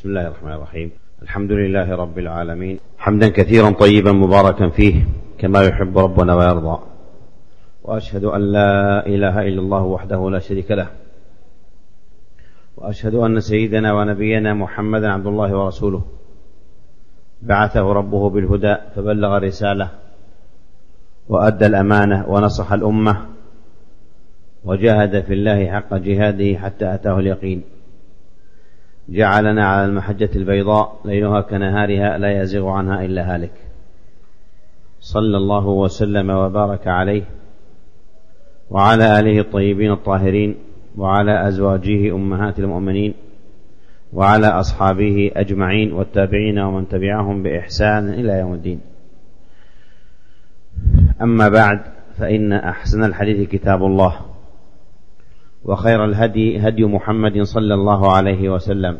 بسم الله الرحمن الرحيم. الحمد لله رب العالمين، حمدا كثيرا طيبا مباركا فيه كما يحب ربنا ويرضى، وأشهد أن لا إله إلا الله وحده لا شريك له، وأشهد أن سيدنا ونبينا محمدا عبد الله ورسوله، بعثه ربه بالهدى فبلغ الرسالة وأدى الأمانة ونصح الأمة وجاهد في الله حق جهاده حتى أتاه اليقين. جعلنا على المحجة البيضاء ليلها كنهارها لا يزيغ عنها إلا هالك. صلى الله وسلم وبارك عليه وعلى آله الطيبين الطاهرين وعلى أزواجه أمهات المؤمنين وعلى أصحابه أجمعين والتابعين ومن تبعهم بإحسان إلى يوم الدين. أما بعد، فإن أحسن الحديث كتاب الله، وخير الهدي هدي محمد صلى الله عليه وسلم،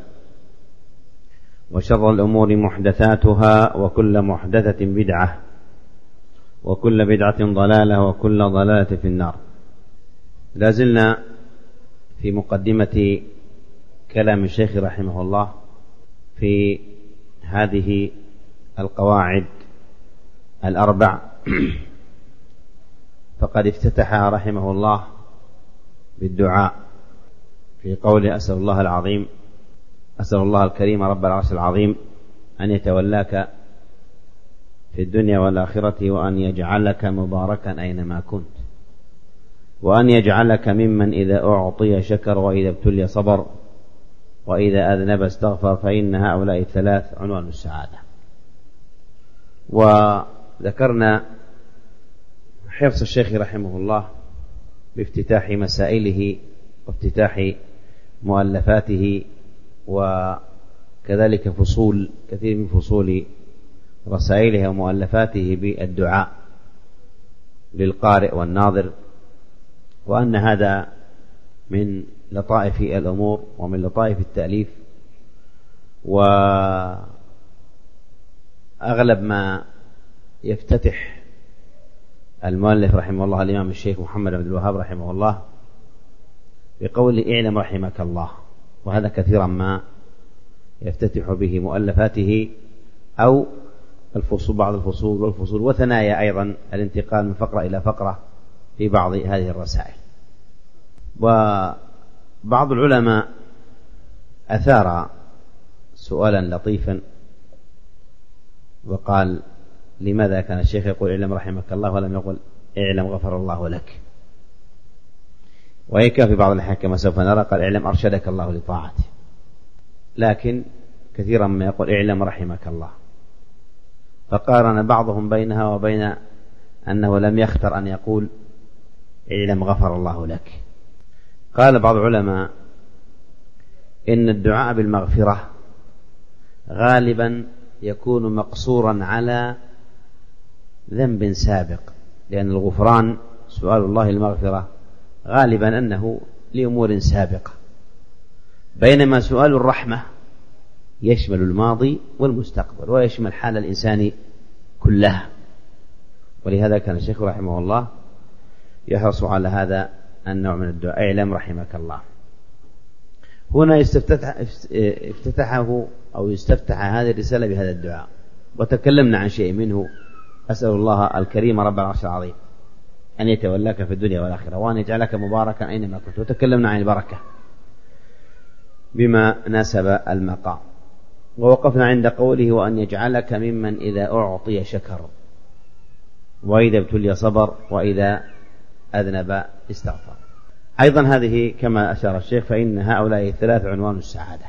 وشر الأمور محدثاتها، وكل محدثة بدعة، وكل بدعة ضلالة، وكل ضلالة في النار. لازلنا في مقدمة كلام الشيخ رحمه الله في هذه القواعد الأربع، فقد افتتح رحمه الله بالدعاء في قوله: أسأل الله العظيم، أسأل الله الكريم رب العرش العظيم أن يتولاك في الدنيا والآخرة، وأن يجعلك مباركا أينما كنت، وأن يجعلك ممن إذا أعطي شكر، وإذا ابتلي صبر، وإذا أذنب استغفر، فإن هؤلاء الثلاث عنوان السعادة. وذكرنا حرص الشيخ رحمه الله بافتتاح مسائله وافتتاح مؤلفاته، وكذلك فصول كثير من فصول رسائله ومؤلفاته بالدعاء للقارئ والناظر، وأن هذا من لطائف الأمور ومن لطائف التأليف. وأغلب ما يفتتح المؤلف رحمه الله الإمام الشيخ محمد بن الوهاب رحمه الله بقول: اعلم رحمك الله، وهذا كثيرا ما يفتتح به مؤلفاته، أو الفصول، بعض الفصول والفصول وثنايا أيضا، الانتقال من فقرة إلى فقرة في بعض هذه الرسائل. وبعض العلماء أثار سؤالا لطيفا وقال: لماذا كان الشيخ يقول اعلم رحمك الله ولم يقل اعلم غفر الله لك؟ وهيك في بعض الأحيان كما سوف نرى قال اعلم أرشدك الله لطاعته، لكن كثيرا ما يقول اعلم رحمك الله، فقارن بعضهم بينها وبين أنه لم يختر أن يقول اعلم غفر الله لك. قال بعض العلماء إن الدعاء بالمغفرة غالبا يكون مقصورا على ذنب سابق، لأن الغفران سؤال الله المغفرة غالبا أنه لأمور سابقة، بينما سؤال الرحمة يشمل الماضي والمستقبل ويشمل حال الإنسان كلها. ولهذا كان الشيخ رحمه الله يحرص على هذا النوع من الدعاء: اعلم رحمك الله. هنا افتتحه أو يستفتح هذه الرسالة بهذا الدعاء، وتكلمنا عن شيء منه: أسأل الله الكريم رب العرش العظيم أن يتولاك في الدنيا والآخرة، وأن يجعلك مباركا أينما كنت، وتكلمنا عن البركة بما ناسب المقام، ووقفنا عند قوله: وأن يجعلك ممن إذا أعطي شكر، وإذا ابتلي صبر، وإذا أذنب استغفر. أيضا هذه كما أشار الشيخ، فإن هؤلاء الثلاث عنوان السعادة،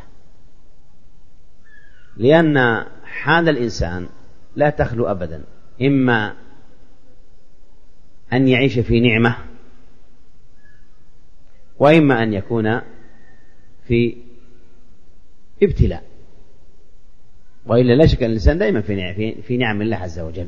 لأن حال الإنسان لا تخلو أبدا، إما أن يعيش في نعمة، وإما أن يكون في ابتلاء، وإلا لا شك أن الإنسان دائما في نعم الله عز وجل.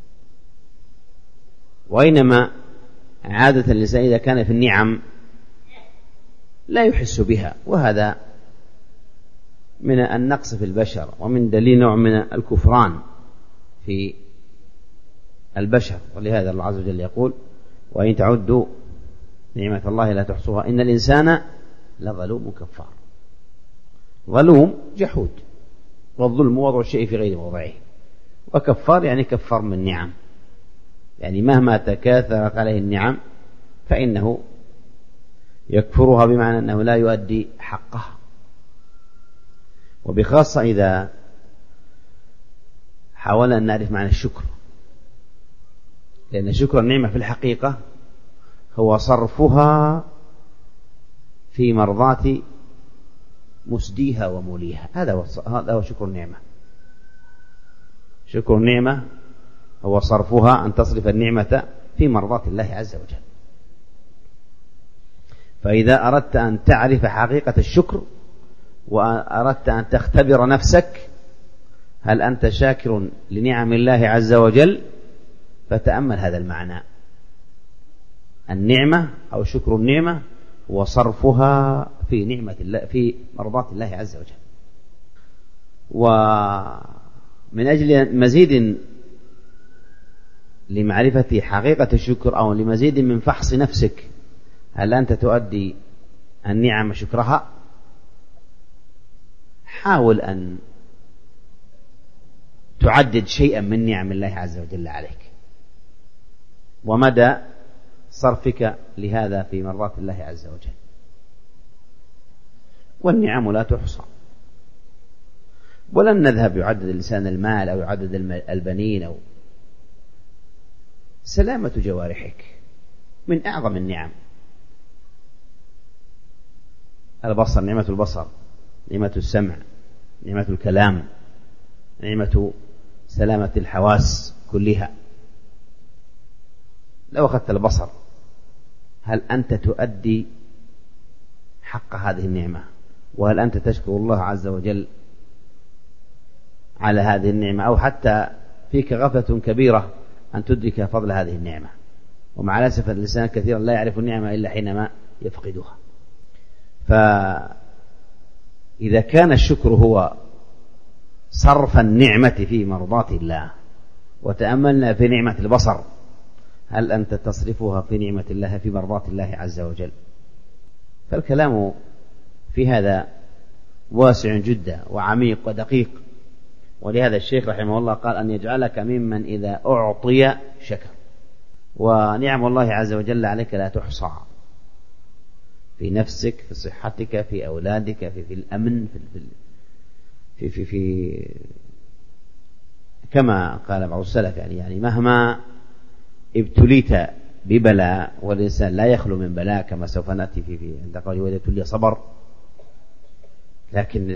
وإنما عادة الإنسان إذا كان في النعم لا يحس بها، وهذا من النقص في البشر، ومن دليل نوع من الكفران في البشر. ولهذا الله عز وجل يقول: وإن تعدوا نعمة الله لا تحصوها إن الإنسان لظلوم كفار. ظلوم جحود، والظلم وضع الشيء في غير موضعه. وكفار يعني كفار من نعم، يعني مهما تكاثرت عليه النعم فإنه يكفرها، بمعنى أنه لا يؤدي حقه. وبخاصة إذا حاولنا أن نعرف معنى الشكر، لأن شكر النعمة في الحقيقة هو صرفها في مرضاة مسديها وموليها. هذا هو شكر النعمة. شكر النعمة هو صرفها، أن تصرف النعمة في مرضاة الله عز وجل. فإذا أردت أن تعرف حقيقة الشكر وأردت أن تختبر نفسك هل أنت شاكر لنعم الله عز وجل، فتأمل هذا المعنى. النعمة أو شكر النعمة هو صرفها في نعمة الله، في مرضاة الله عز وجل. ومن أجل مزيد لمعرفة حقيقة الشكر أو لمزيد من فحص نفسك هل أنت تؤدي النعم شكرها، حاول أن تعدد شيئا من نعم الله عز وجل عليك ومدى صرفك لهذا في مرضاة الله عز وجل. والنعم لا تحصى، ولن نذهب يعدد الإنسان المال أو يعدد البنين أو سلامة جوارحك من أعظم النعم. البصر، نعمة البصر، نعمة السمع، نعمة الكلام، نعمة سلامة الحواس كلها. لو أخذت البصر، هل أنت تؤدي حق هذه النعمة؟ وهل أنت تشكر الله عز وجل على هذه النعمة؟ أو حتى فيك غفلة كبيرة أن تدرك فضل هذه النعمة. ومع الأسف الإنسان كثيرا لا يعرف النعمة إلا حينما يفقدها. فإذا كان الشكر هو صرف النعمة في مرضاة الله، وتأملنا في نعمة البصر، هل أنت تصرفها في نعمة الله في مرضاة الله عز وجل؟ فالكلام في هذا واسع جدا وعميق ودقيق. ولهذا الشيخ رحمه الله قال أن يجعلك ممن إذا أعطي شكر. ونعم الله عز وجل عليك لا تحصى، في نفسك، في صحتك، في أولادك، في الأمن، في كما قال بعض السلف يعني مهما ابتليت ببلاء، والإنسان لا يخلو من بلاء كما سوف نأتي في عند قوله وإذا ابتلي صبر، لكن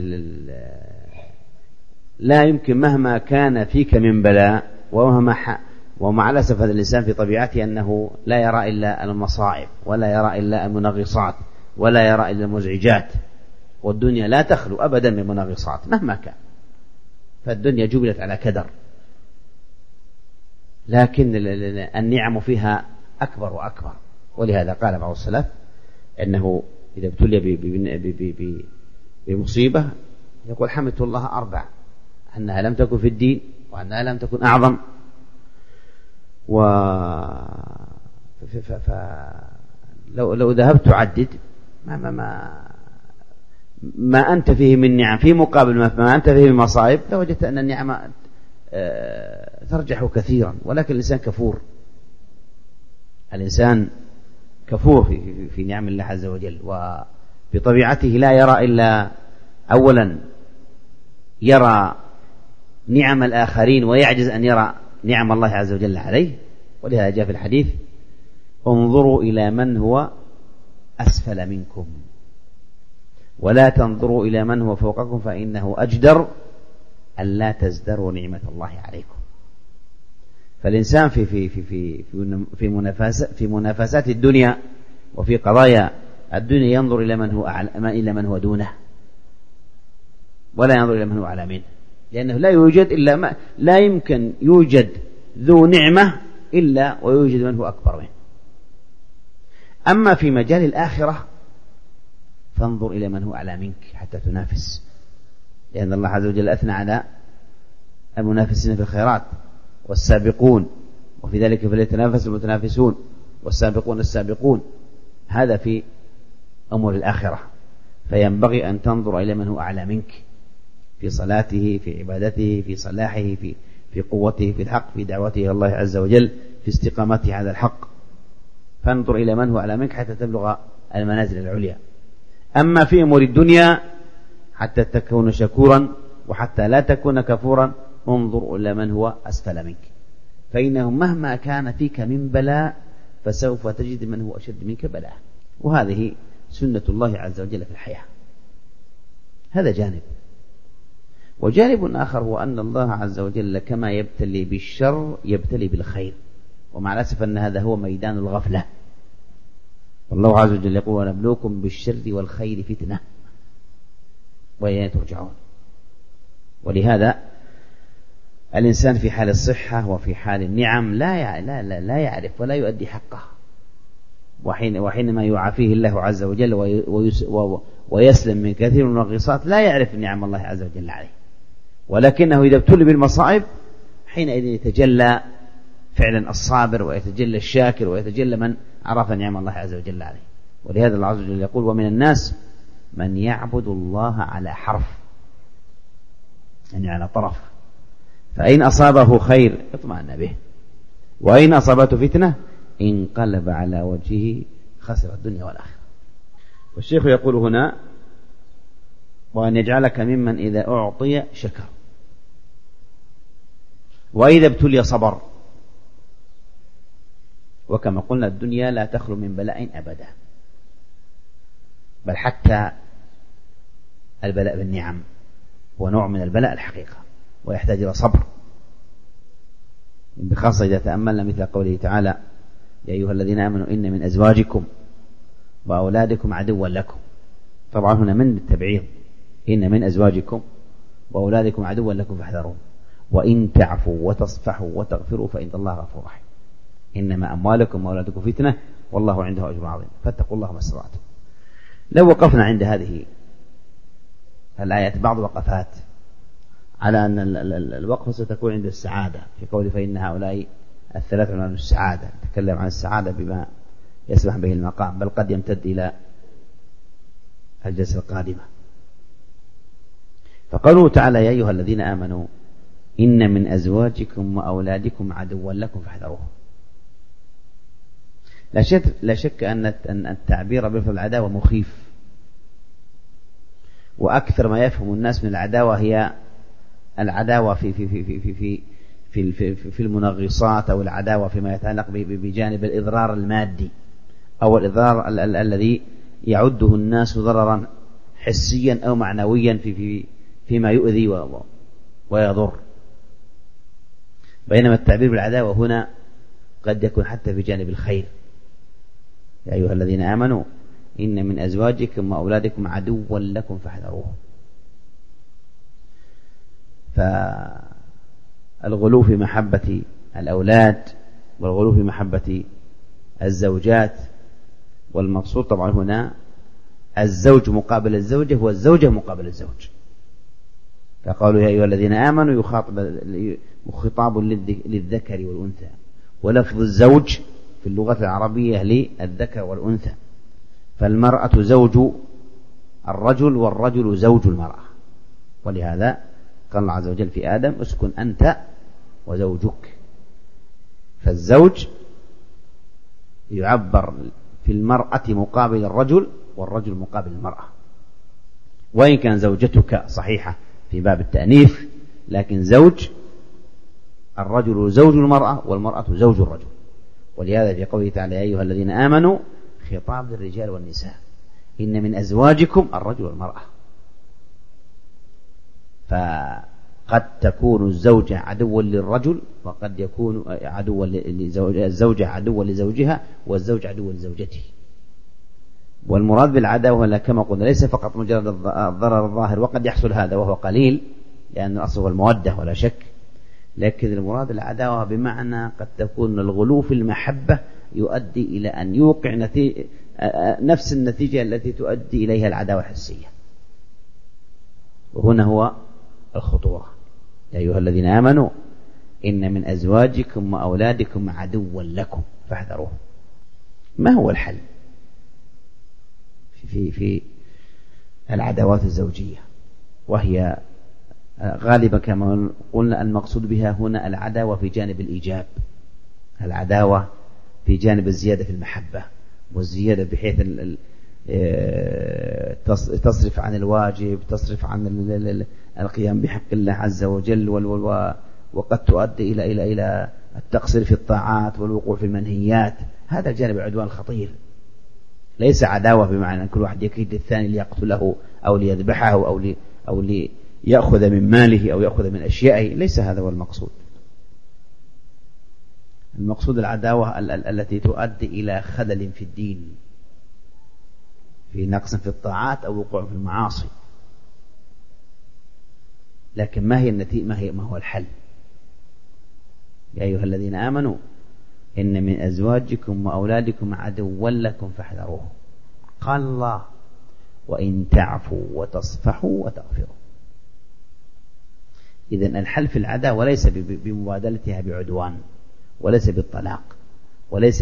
لا يمكن مهما كان فيك من بلاء ومع الأسف هذا الإنسان في طبيعته أنه لا يرى إلا المصائب ولا يرى إلا المنغصات ولا يرى إلا المزعجات، والدنيا لا تخلو أبدا من منغصات مهما كان، فالدنيا جبلت على كدر، لكن النعم فيها أكبر وأكبر. ولهذا قال بعض السلف أنه إذا ابتلي بمصيبة يقول حمدت الله 4، أنها لم تكن في الدين وأنها لم تكن أعظم. لو ذهبت تعدد ما أنت فيه من نعم في مقابل ما أنت فيه من مصائب، لوجدت أن النعمة ترجح كثيرا. ولكن الإنسان كفور، الإنسان كفور في نعم الله عز وجل، وبطبيعته لا يرى إلا أولا يرى نعم الآخرين ويعجز أن يرى نعم الله عز وجل عليه. ولهذا جاء في الحديث انظروا إلى من هو أسفل منكم ولا تنظروا إلى من هو فوقكم فإنه أجدر أن لا تزدروا نعمة الله عليكم. فالإنسان في منافسات الدنيا وفي قضايا الدنيا ينظر إلى من هو دونه ولا ينظر إلى من هو أعلى منه، لأنه لا يمكن يوجد ذو نعمة إلا ويوجد من هو أكبر منه. أما في مجال الآخرة فانظر إلى من هو أعلى منك حتى تنافس، لأن الله عز وجل أثنى على المنافسين في الخيرات والسابقون، وفي ذلك فليتنافس المتنافسون والسابقون السابقون. هذا في أمور الآخرة، فينبغي أن تنظر إلى من هو أعلى منك في صلاته، في عبادته، في صلاحه، في قوته، في الحق، في دعوته إلى الله عز وجل، في استقامته على الحق. فانظر إلى من هو أعلى منك حتى تبلغ المنازل العليا. أما في أمور الدنيا حتى تكون شكورا وحتى لا تكون كفورا انظر إلى من هو أسفل منك، فإنه مهما كان فيك من بلاء فسوف تجد من هو أشد منك بلاء. وهذه سنة الله عز وجل في الحياة. هذا جانب. وجانب آخر هو أن الله عز وجل كما يبتلي بالشر يبتلي بالخير، ومع الأسف أن هذا هو ميدان الغفلة. والله عز وجل يقول ونبلوكم بالشر والخير فتنة وإلينا ترجعون. ولهذا الإنسان في حال الصحة وفي حال النعم لا يعرف ولا يؤدي حقه، وحينما يعافيه الله عز وجل ويسلم من كثير من النغصات لا يعرف نعم الله عز وجل عليه، ولكنه إذا ابتلي بالمصائب حينئذ يتجلى فعلا الصابر ويتجلى الشاكر ويتجلى من عرف نعم الله عز وجل عليه. ولهذا الله عز وجل يقول ومن الناس من يعبد الله على حرف، يعني على طرف، فإن أصابه خير اطمأن به وإن أصابته فتنة انقلب على وجهه خسر الدنيا والآخرة. والشيخ يقول هنا وأن يجعلك ممن إذا أعطي شكر وإذا ابتلي صبر. وكما قلنا الدنيا لا تخلو من بلاء أبدا، بل حتى البلاء بالنعم هو نوع من البلاء الحقيقة ويحتاج إلى صبر، بخاصة إذا تأملنا مثل قوله تعالى يا أيها الذين آمنوا إن من أزواجكم وأولادكم عدوا لكم. طبعا هنا من التبعيض، إن من أزواجكم وأولادكم عدوا لكم فاحذروه وإن تعفوا وتصفحوا وتغفروا فإن الله غفور رحيم. إنما أموالكم وأولادكم فتنة والله عنده أجر عظيم فاتقوا الله ما استطعتم. لو وقفنا عند هذه الآيات بعض وقفات على أن الوقفة ستكون عند السعادة في قول فإن هؤلاء الثلاث من السعادة، نتكلم عن السعادة بما يسمح به المقام، بل قد يمتد إلى الجلسة القادمة. فقوله تعالى يا أيها الذين آمنوا إن من أزواجكم وأولادكم عدوا لكم فاحذروه. لا شك أن التعبير بلفظ العداوة مخيف، وأكثر ما يفهم الناس من العداوة هي العداوة في المنغصات، أو العداوة فيما يتعلق بجانب الإضرار المادي أو الإضرار الذي يعده الناس ضررا حسيا أو معنويا فيما يؤذي ويضر. بينما التعبير بالعداوة هنا قد يكون حتى في جانب الخير. يا أيها الذين آمنوا إن من أزواجكم وأولادكم عدوا لكم فاحذروه. فالغلو في محبة الأولاد والغلو في محبة الزوجات، والمقصود طبعا هنا الزوج مقابل الزوجة والزوجة مقابل الزوج. فقالوا يا أيها الذين آمنوا خطاب للذكر والأنثى، ولفظ الزوج في اللغة العربية للذكر والأنثى، فالمرأة زوج الرجل والرجل زوج المرأة. ولهذا قال الله عز وجل في آدم اسكن أنت وزوجك. فالزوج يعبر في المرأة مقابل الرجل والرجل مقابل المرأة، وإن كان زوجتك صحيحة في باب التأنيث، لكن زوج الرجل زوج المرأة والمرأة زوج الرجل. ولهذا في قوله تعالى يا أيها الذين آمنوا خطاب للرجال والنساء إن من أزواجكم الرجل والمرأة. فقد تكون الزوجة عدوا للرجل، وقد يكون الزوجة عدوا لزوجها، والزوج عدوا لزوجته. والمراد بالعداوة كما قلنا ليس فقط مجرد الضرر الظاهر، وقد يحصل هذا وهو قليل لأن الأصل هو المودة ولا شك، لكن المراد العداوة بمعنى قد تكون الغلو في المحبة يؤدي إلى أن يوقع نفس النتيجة التي تؤدي إليها العداوة الحسية. وهنا هو الخطورة. يا أيها الذين آمنوا إن من أزواجكم وأولادكم عدوا لكم فاحذروه. ما هو الحل في العداوات الزوجية؟ وهي غالبا كما قلنا المقصود بها هنا العداوة في جانب الإيجاب، العداوة في جانب الزيادة في المحبة والزيادة بحيث تصرف عن الواجب، تصرف عن القيام بحق الله عز وجل، وقد تؤدي إلى التقصير في الطاعات والوقوع في المنهيات. هذا الجانب العدوان الخطير، ليس عداوة بمعنى أن كل واحد يكيد الثاني ليقتله أو ليذبحه أو ليأخذ من ماله أو يأخذ من أشيائه، ليس هذا هو المقصود. المقصود العداوة التي تؤدي إلى خلل في الدين، في نقص في الطاعات أو وقوع في المعاصي. لكن ما هي النتيجة؟ ما هو الحل؟ يا أيها الذين آمنوا إن من أزواجكم وأولادكم عدوا لكم فاحذروه. قال الله وإن تعفوا وتصفحوا وتغفروا. إذن الحل في العداوة وليس بمبادلتها بعدوان، وليس بالطلاق، وليس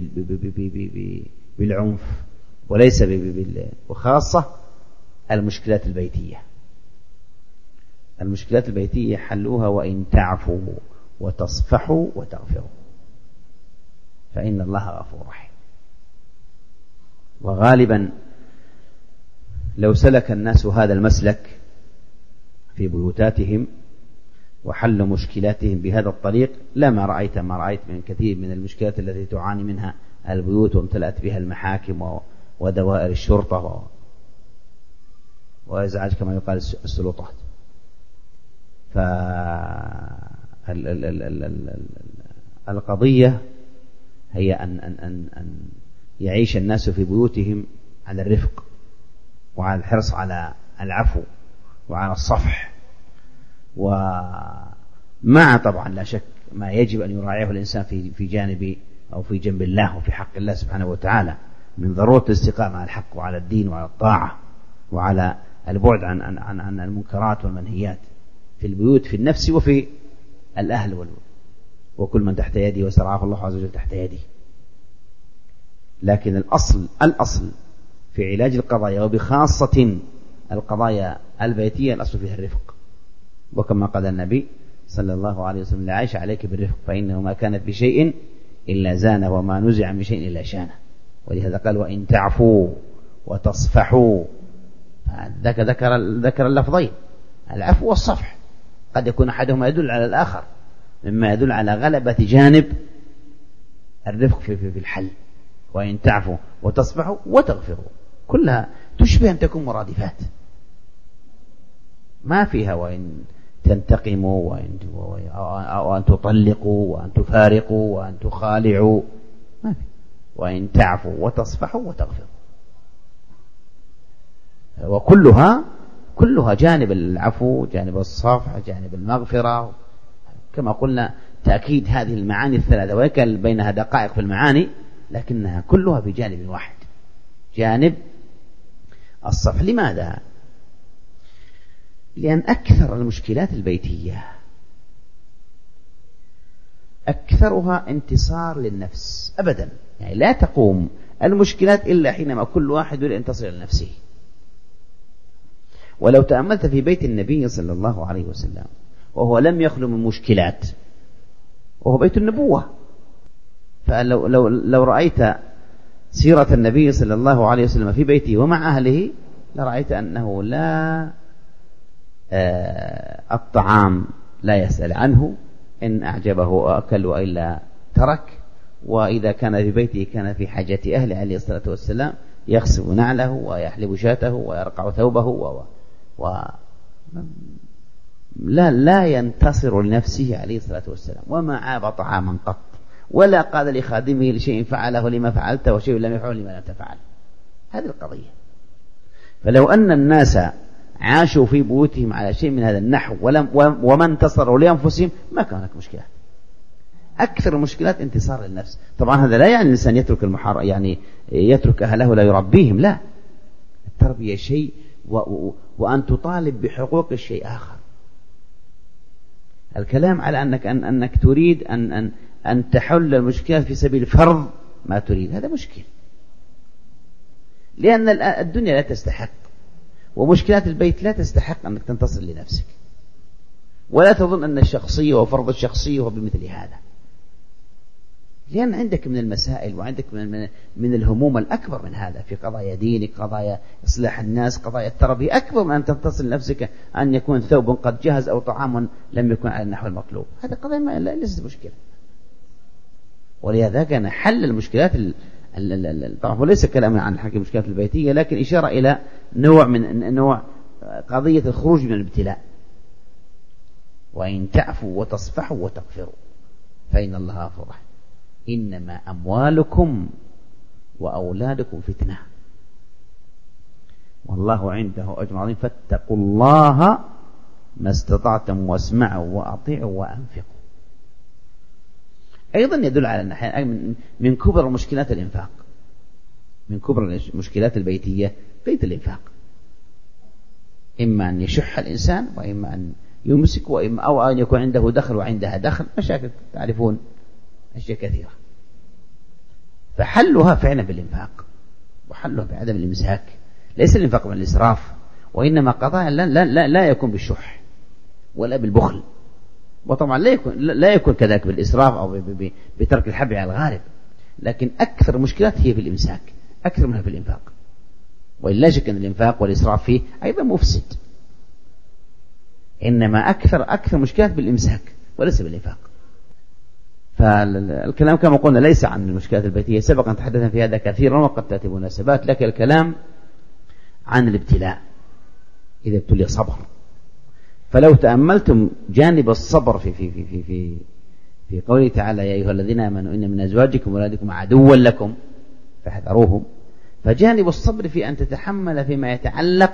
بالعنف، وليس وخاصة المشكلات البيتية. المشكلات البيتية حلوها وإن تعفوا وتصفحوا وتغفروا فإن الله غفور رحيم. وغالبا لو سلك الناس هذا المسلك في بيوتاتهم وحلوا مشكلاتهم بهذا الطريق لما رأيت ما رأيت من كثير من المشكلات التي تعاني منها البيوت وامتلأت بها المحاكم ودوائر الشرطة وإزعاج كما يقال السلطات. فالقضية هي أن يعيش الناس في بيوتهم على الرفق وعلى الحرص على العفو وعلى الصفح، ومع طبعا لا شك ما يجب أن يراعيه الإنسان في جانب أو في جنب الله وفي حق الله سبحانه وتعالى من ضرورة الاستقامة على الحق وعلى الدين وعلى الطاعة وعلى البعد عن المنكرات والمنهيات في البيوت في النفس وفي الأهل وكل من تحت يدي وسرعه الله عز وجل تحت يدي. لكن الأصل في علاج القضايا وبخاصة القضايا البيتية الأصل فيها الرفق، وكما قال النبي صلى الله عليه وسلم لعائشة عليك بالرفق فإنه ما كانت بشيء إلا زانه وما نزع من شيء إلا شانه. ولهذا قال وإن تعفوا وتصفحوا. ذكر اللفظين العفو والصفح، قد يكون أحدهما يدل على الآخر مما يدل على غلبة جانب الرفق في الحل. وإن تعفوا وتصفحوا وتغفروا كلها تشبه أن تكون مرادفات، ما فيها وإن تنتقموا وأن تطلقوا وأن تفارقوا وأن تخالعوا، ما في. وإن تعفوا وتصفحوا وتغفروا، وكلها جانب العفو، جانب الصفح، جانب المغفرة، كما قلنا تأكيد هذه المعاني الثلاثة، وإن كان بينها دقائق في المعاني لكنها كلها في جانب واحد، جانب الصفح. لماذا؟ لأن أكثر المشكلات البيتية أكثرها انتصار للنفس أبدا، يعني لا تقوم المشكلات إلا حينما كل واحد يريد أن تصل لنفسه. ولو تأملت في بيت النبي صلى الله عليه وسلم وهو لم يخلو من مشكلات، وهو بيت النبوة، فلو رأيت سيرة النبي صلى الله عليه وسلم في بيته ومع أهله لرأيت أنه لا الطعام لا يسأل عنه، إن أعجبه أكل وإلا ترك، وإذا كان في بيته كان في حاجة أهله عليه الصلاة والسلام، يغسل نعله ويحلب شاته ويرقع ثوبه لا ينتصر لنفسه عليه الصلاة والسلام، وما عاب طعاما قط، ولا قال لخادمه لشيء فعله لما فعلت وشيء لم يفعل لما لم تفعل. هذه القضية. فلو أن الناس عاشوا في بيوتهم على شيء من هذا النحو وما انتصروا لأنفسهم ما كان هناك مشكلات. أكثر المشكلات انتصار للنفس. طبعا هذا لا يعني الإنسان يترك يعني يترك أهله لا يربيهم، لا، التربية شيء وأن تطالب بحقوق الشيء آخر. الكلام على أنك تريد أن تحل المشكلات في سبيل فرض ما تريد، هذا مشكل، لأن الدنيا لا تستحق، ومشكلات البيت لا تستحق أنك تنتصر لنفسك. ولا تظن أن الشخصية وفرض الشخصية هو بمثل هذا، لأن عندك من المسائل وعندك من الهموم الأكبر من هذا، في قضايا دينك، قضايا إصلاح الناس، قضايا التربية، أكبر من أن تتصل نفسك أن يكون ثوب قد جهز أو طعام لم يكن على النحو المطلوب. هذا قضايا ليست مشكلة. ولهذا كان حل المشكلات طبعا هو ليس كلام عن حل المشكلات البيتية، لكن إشارة إلى نوع قضية الخروج من الابتلاء. وإن تعفوا وتصفحوا وتغفروا فإن الله غفور رحيم. إنما أموالكم وأولادكم فتنة والله عنده أجر عظيم فاتقوا الله ما استطعتم واسمعوا وأطيعوا وأنفقوا. أيضا يدل على أن من كبر مشكلات الإنفاق، من كبر المشكلات البيتية قيد الإنفاق، إما أن يشح الإنسان وإما أن يمسك أو أن يكون عنده دخل وعندها دخل، مشاكل تعرفون أشياء كثيرة. فحلها فعلا بالإنفاق، وحلها بعدم الإمساك، ليس الإنفاق من الإسراف، وإنما قضاء لا يكون بالشح ولا بالبخل، وطبعا لا يكون كذلك بالإسراف أو بترك الحب على الغالب، لكن أكثر مشكلات هي في الإمساك أكثر منها في الإنفاق. وإلا شك أن الإنفاق والإسراف فيه أيضا مفسد، إنما أكثر مشكلات بالإمساك وليس بالإنفاق. فالكلام كما قلنا ليس عن المشكلات البيتية، سبق أن تحدثنا في هذا كثيرا وقد تأتي مناسبات، لكن الكلام عن الابتلاء إذا ابتلي صبر. فلو تأملتم جانب الصبر في قوله تعالى يا أيها الذين آمنوا إن من أزواجكم وأولادكم عدوا لكم فاحذروهم، فجانب الصبر في أن تتحمل فيما يتعلق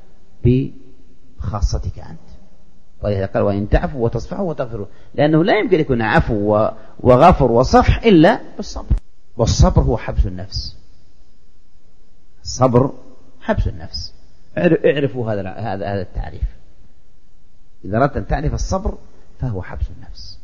بخاصتك أنت. ولهذا قال وإن تعفوا وتصفحوا وتغفروا، لأنه لا يمكن يكون عفو وغفر وصفح إلا بالصبر، والصبر هو حبس النفس. الصبر حبس النفس. اعرفوا هذا التعريف. إذا أردت أن تعرف الصبر فهو حبس النفس.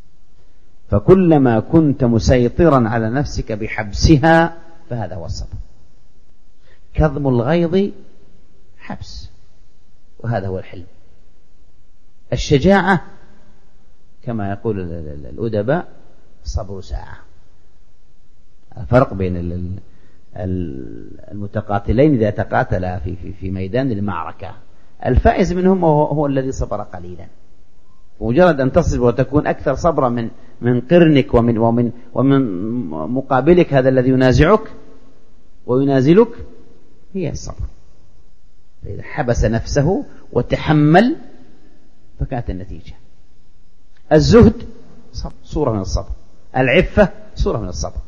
فكلما كنت مسيطرا على نفسك بحبسها فهذا هو الصبر. كظم الغيظ حبس، وهذا هو الحلم. الشجاعة كما يقول الأدباء صبر ساعة. الفرق بين المتقاتلين إذا تقاتلا في ميدان المعركة، الفائز منهم هو الذي صبر قليلا. مجرد أن تصبر وتكون أكثر صبرا من قرنك ومن مقابلك هذا الذي ينازعك وينازلك هي الصبر. فإذا حبس نفسه وتحمل فكانت النتيجة. الزهد صورة من الصبر، العفة صورة من الصبر.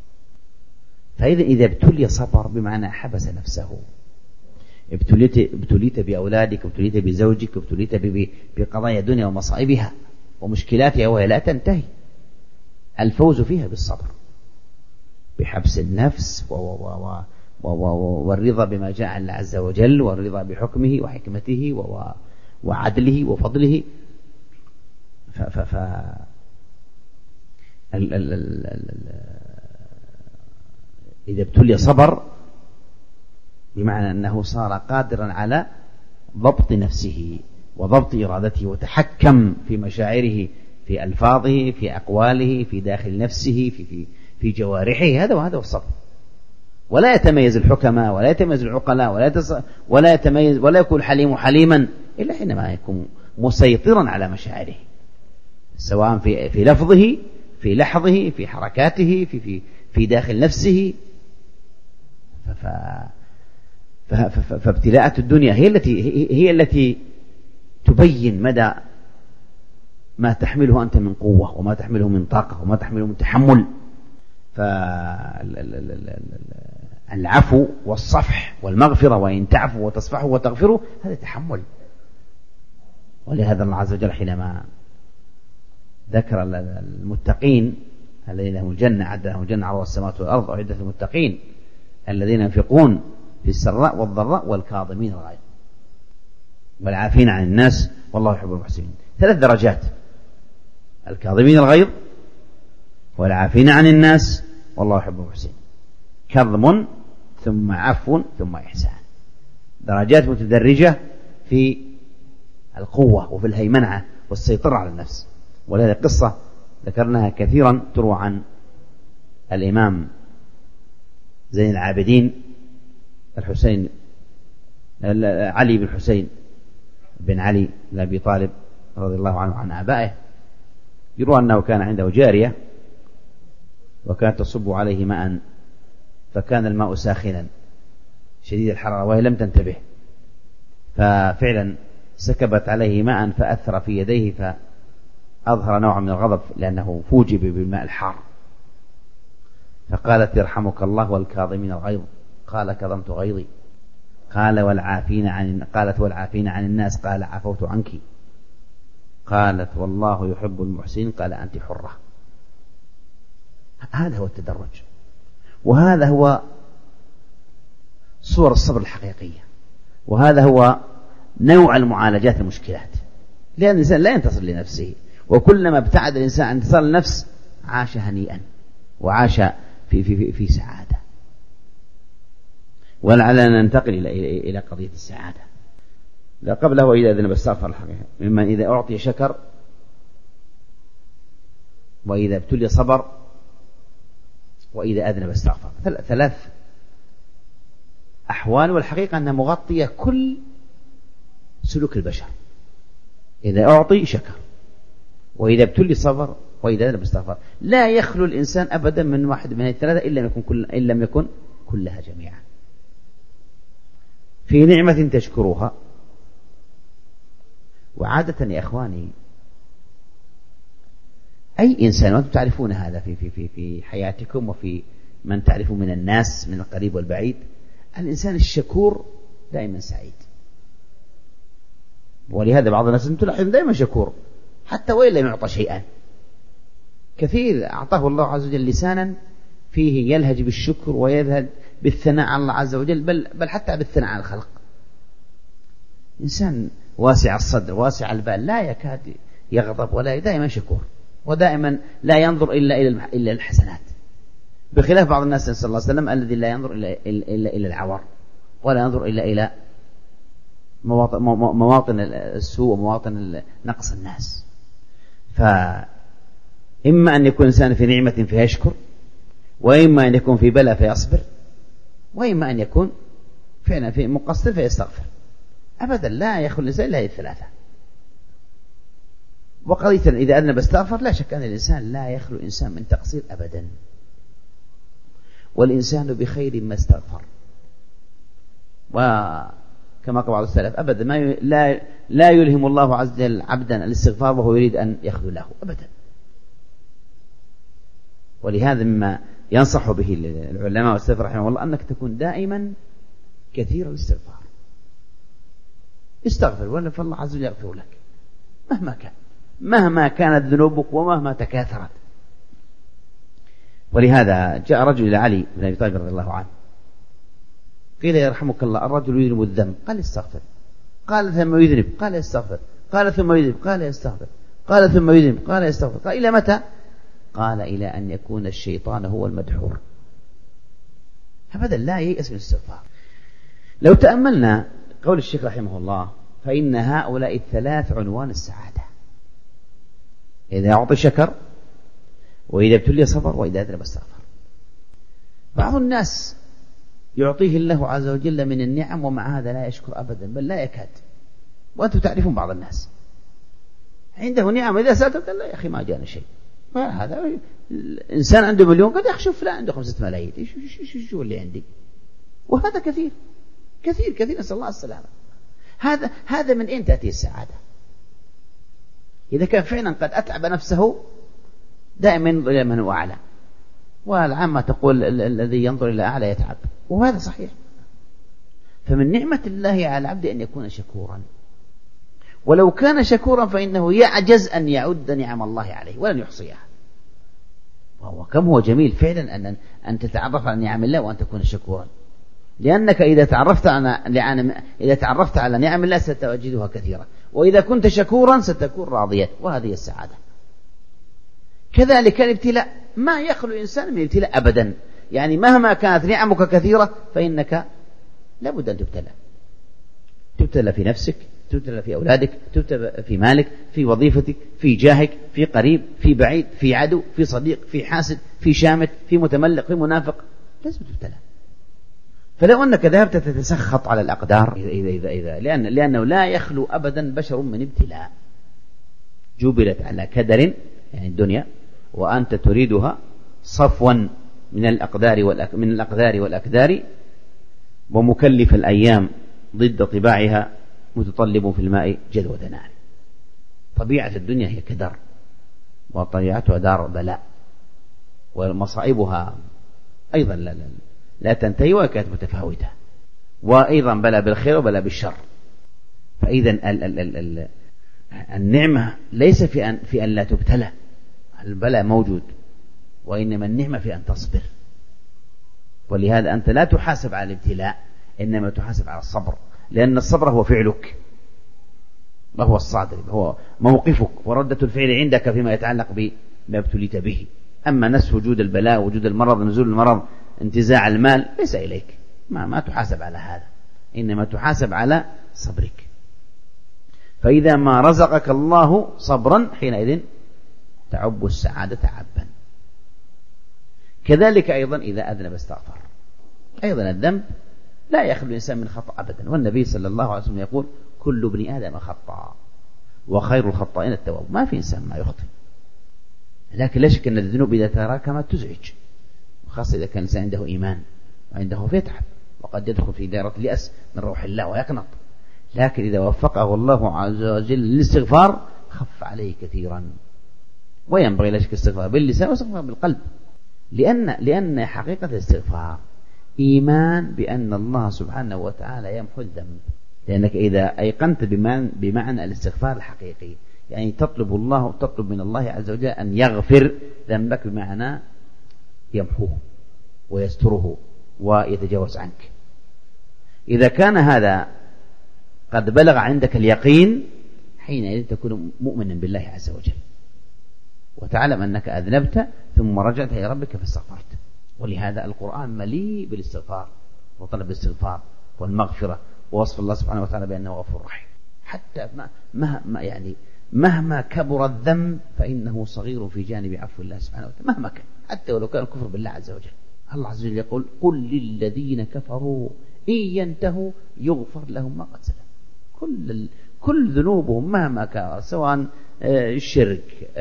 فإذا ابتلي صبر بمعنى حبس نفسه، ابتليت بأولادك، ابتليت بزوجك، ابتليت بقضايا الدنيا ومصائبها ومشكلاتها وهي لا تنتهي. الفوز فيها بالصبر، بحبس النفس والرضا بما جاء الله عز وجل، والرضا بحكمه وحكمته وعدله وفضله. إذا ابتلي صبر بمعنى أنه صار قادرا على ضبط نفسه وضبط إرادته، وتحكم في مشاعره، في ألفاظه، في أقواله، في داخل نفسه، في جوارحه. هذا هو الصبر. ولا يتميز الحكماء ولا يتميز العقلاء ولا يتميز ولا يكون حليم حليما إلا حينما يكون مسيطرا على مشاعره، سواء في لفظه، في لحظه، في حركاته، في داخل نفسه. فابتلاءات الدنيا هي التي تبين مدى ما تحمله أنت من قوة، وما تحمله من طاقة، وما تحمله من تحمل. فالعفو والصفح والمغفرة، وإن تعفوا وتصفحوا وتغفروا، هذا تحمل. ولهذا الله عز وجل حينما ذكر المتقين الذين لهم الجنة، عد لهم الجنة عرضها السماوات والأرض أعدت للمتقين الذين ينفقون في السراء والضراء والكاظمين الغيظ والعافين عن الناس والله يحب المحسنين. 3 درجات: الكاظمين الغيظ، والعافين عن الناس، والله يحب المحسنين. كظم ثم عفو ثم إحسان، درجات متدرجة في القوة وفي الهيمنة والسيطرة على النفس. ولهذه قصة ذكرناها كثيرا تروى عن الإمام زين العابدين الحسين علي بن حسين بن علي بن أبي طالب رضي الله عنه عن آبائه. يروى أنه كان عنده جارية وكانت تصب عليه ماء، فكان الماء ساخنا شديد الحرارة وهي لم تنتبه، ففعلا سكبت عليه ماء فأثر في يديه فأظهر نوع من الغضب لأنه فوجئ بالماء الحار، فقالت يرحمك الله والكاظمين الغيظ، قال كظمت غيظي، قالت والعافين عن الناس، قال عفوت عنك، قالت والله يحب المحسنين، قال أنت حرة. هذا هو التدرج، وهذا هو صور الصبر الحقيقية، وهذا هو نوع المعالجات المشكلات، لأن الإنسان لا ينتصر لنفسه، وكلما ابتعد الإنسان عن انتصار النفس عاش هنيئا وعاش في سعادة. ولعلنا ننتقل إلى قضية السعادة. لا قبله وإذا أذنب استغفر الحقيقة، ممن إذا أعطي شكر، وإذا ابتلي صبر، وإذا أذنب استغفر. 3 أحوال، والحقيقة أنها مغطية كل سلوك البشر. إذا أعطي شكر، وإذا ابتلي صبر، وإذا أذنب استغفر. لا يخلو الإنسان أبدا من واحد من الثلاثة إن لم يكن كلها جميعا. في نعمة تشكروها. وعادة يا إخواني أي إنسان، وأنتم تعرفون هذا في حياتكم وفي من تعرفون من الناس من القريب والبعيد، الإنسان الشكور دائما سعيد. ولهذا بعض الناس تلاحظ دائما شكور حتى وإن لم يعطى شيئا. كثير أعطاه الله عز وجل لسانا فيه يلهج بالشكر ويذهب بالثناء على الله عز وجل، بل حتى بالثناء على الخلق. إنسان واسع الصدر واسع البال، لا يكاد يغضب ولا دائما شكور، ودائما لا ينظر إلا الحسنات، بخلاف بعض الناس صلى الله عليه وسلم الذي لا ينظر إلى العور، ولا ينظر إلى مواطن السوء ومواطن نقص الناس. فإما أن يكون إنسان في نعمة فيشكر، وإما أن يكون في بلاء فيصبر، وإما أن يكون فعلا في مقصر فيستغفر. أبدا لا يخلو الإنسان إلا هذه الثلاثة. وقضية إذا أذنب استغفر، لا شك أن الإنسان لا يخلو إنسان من تقصير أبدا، والإنسان بخير ما استغفر. وكما قال بعض السلف أبدا لا يلهم الله عز وجل عبدا الاستغفار وهو يريد أن يخذله أبدا. ولهذا مما ينصح به العلماء والسلف رحمه الله أنك تكون دائما كثير الاستغفار. استغفر فالله عز وجل يغفر لك مهما كانت ذنوبك ومهما تكاثرت. ولهذا جاء رجل إلى علي بن أبي طالب رضي الله عنه، قيل يرحمك الله الرجل يذنب الذنب، قال استغفر، قال ثم يذنب، قال يستغفر، قال ثم يذنب، قال يستغفر، قال ثم يذنب، قال يستغفر، قال إلى متى؟ قال إلى أن يكون الشيطان هو المدحور. أبدا لا ييأس من الاستغفار. لو تأملنا قول الشيخ رحمه الله، فإن هؤلاء الثلاث عنوان السعادة: إذا أعطي شكر، وإذا ابتلي صبر، وإذا أذنب استغفر. بعض الناس يعطيه الله عز وجل من النعم ومع هذا لا يشكر أبدا، بل لا يكاد. وأنتم تعرفون بعض الناس عنده نعم، إذا سألته قال لا يا أخي ما جانا شيء. هذا إنسان عنده مليون قد يخشف فلان عنده 5 ملايين، شو اللي عندي؟ وهذا كثير كثير كثير، نسأل الله السلامة. هذا من أين تأتي السعادة؟ إذا كان فعلا قد أتعب نفسه دائما ينظر إلى من هو أعلى، والعامة تقول الذي ينظر إلى أعلى يتعب، وهذا صحيح. فمن نعمة الله على العبد أن يكون شكورا، ولو كان شكورا فإنه يعجز أن يعد نعم الله عليه ولن يحصيها. وهو كم هو جميل فعلا أن تتعرف على نعم الله وأن تكون شكورا، لأنك إذا تعرفت على نعم الله ستجدها كثيرة، وإذا كنت شكورا ستكون راضيا، وهذه السعادة. كذلك الابتلاء، ما يخلو إنسان من ابتلاء أبدا، يعني مهما كانت نعمك كثيرة فإنك لابد أن تبتلى في نفسك، تبتلى في أولادك، تبتلى في مالك، في وظيفتك، في جاهك، في قريب، في بعيد، في عدو، في صديق، في حاسد، في شامت، في متملق، في منافق، لازم تبتلى. فلو أنك ذهبت تتسخط على الأقدار لأنه لا يخلو أبدا بشر من ابتلاء، جبلت على كدر يعني الدنيا، وأنت تريدها صفوا من الأقدار والأكدار، ومكلف الأيام ضد طباعها، متطلب في الماء جدوى نار. طبيعة الدنيا هي كدر، وطبيعتها دار بلاء، ومصائبها أيضا لا تنتهي وكانت متفاوتة، وأيضا بلا بالخير وبلا بالشر. فإذا النعمة ليس في أن لا تبتلى، البلاء موجود، وإنما النعمة في أن تصبر. ولهذا أنت لا تحاسب على الابتلاء، إنما تحاسب على الصبر، لأن الصبر هو فعلك، وهو الصادر، هو موقفك وردة الفعل عندك فيما يتعلق بما ابتليت به. أما نسف وجود البلاء، وجود المرض، نزول المرض، انتزاع المال، ليس إليك، ما تحاسب على هذا، إنما تحاسب على صبرك. فإذا ما رزقك الله صبرا حينئذ تعب السعادة عبا. كذلك أيضا إذا أذنب استغفر. أيضا الذنب لا يخلو الإنسان من خطأ أبدا، والنبي صلى الله عليه وسلم يقول كل ابن آدم خطاء وخير الخطائين التواب. ما في إنسان ما يخطئ، لكن لا شك أن الذنوب إذا تراكمت تزعج، وخاصة إذا كان الإنسان عنده إيمان وعنده يتعب، وقد يدخل في دائرة اليأس من روح الله ويقنط. لكن إذا وفقه الله عز وجل للاستغفار خف عليه كثيرا. وينبغي لا شك الاستغفار باللسان والاستغفار بالقلب، لأن حقيقة الاستغفار إيمان بأن الله سبحانه وتعالى يمحو الذنب. لأنك إذا أيقنت بمعنى الاستغفار الحقيقي، يعني تطلب من الله عز وجل أن يغفر ذنبك، بمعنى يمحوه ويستره ويتجاوز عنك. إذا كان هذا قد بلغ عندك اليقين، حينئذ تكون مؤمنا بالله عز وجل، وتعلم أنك أذنبت ثم رجعت إلى ربك فاستغفرت. ولهذا القرآن مليء بالاستغفار وطلب الاستغفار والمغفرة، ووصف الله سبحانه وتعالى بأنه غفور رحيم. حتى مهما كبر الذنب فإنه صغير في جانب عفو الله سبحانه وتعالى، مهما كان، حتى ولو كان الكفر بالله عز وجل. الله عز وجل يقول قل للذين كفروا إن ينتهوا يغفر لهم ما قد سلف. كل ذنوبهم مهما كان، سواء الشرك،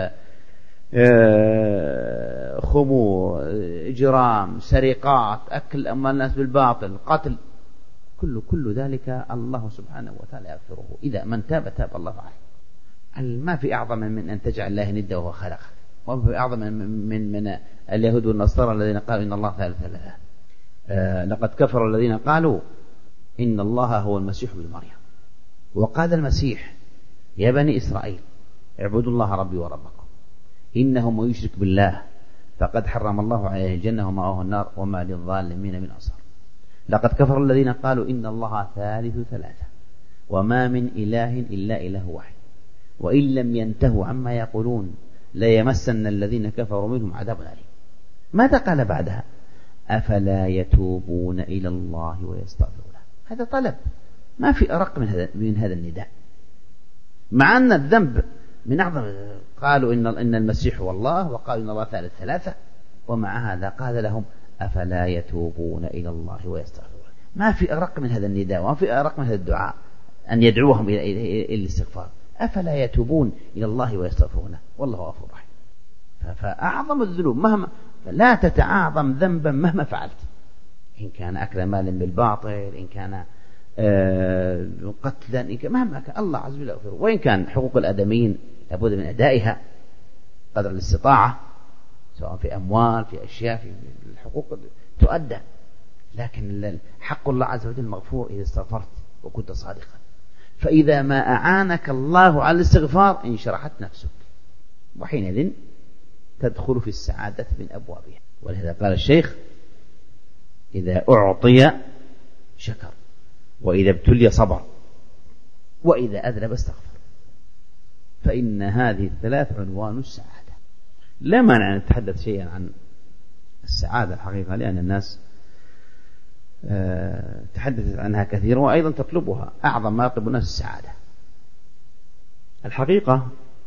خمور، إجرام، سرقات، أكل أموال الناس بالباطل، قتل، كل ذلك الله سبحانه وتعالى يغفره إذا من تاب الله عليه. ما في أعظم من أن تجعل الله ندا وهو خلقك، وما في أعظم من اليهود والنصارى الذين قالوا إن الله ثالث ثلاثة. لقد كفر الذين قالوا إن الله هو المسيح ابن مريم. وقال المسيح يا بني إسرائيل اعبدوا الله ربي وربكم، إنه من يشرك بالله فقد حرم الله عليه الجنة ومأواه النار وما للظالمين من أنصار. لقد كفر الذين قالوا إن الله ثالث ثلاثة وما من إله إلا إله واحد وإن لم ينتهوا عما يقولون ليمسن الذين كفروا منهم عذاب أليم. ماذا قال بعدها؟ أفلا يتوبون إلى الله ويستغفرون. هذا طلب، ما في أرق من هذا النداء، مع أن الذنب من أعظم. قالوا إن المسيح هو الله، وقالوا إن الله ثالث ثلاثة، ومع هذا قال لهم أفلا يتوبون إلى الله ويستغفرون. ما في أرق من هذا النداء، وما في أرق من هذا الدعاء، أن يدعوهم إلى الاستغفار. أفلا يتوبون إلى الله ويستغفرونه والله غفور رحيم. فأعظم الذنوب مهما لا تتعاظم ذنبا مهما فعلت، إن كان أكل مال بالباطل، إن كان قتلا، إن كان مهما كان الله عز وجل يغفره. وإن كان حقوق الآدميين لابد من أدائها قدر الاستطاعة، سواء في أموال، في أشياء، في الحقوق تؤدى، لكن حق الله عز وجل مغفور إذا استغفرت وكنت صادقا. فإذا ما أعانك الله على الاستغفار انشرحت نفسك، وحينئذ تدخل في السعادة من أبوابها. ولهذا قال الشيخ إذا أعطي شكر، وإذا ابتلي صبر، وإذا أذنب استغفر. فإن هذه الثلاث عنوان السعادة. لا مانع أن نتحدث شيئا عن السعادة الحقيقة، لأن الناس تحدثت عنها كثيرا وأيضا تطلبها. أعظم ما يطلب الناس السعادة. الحقيقة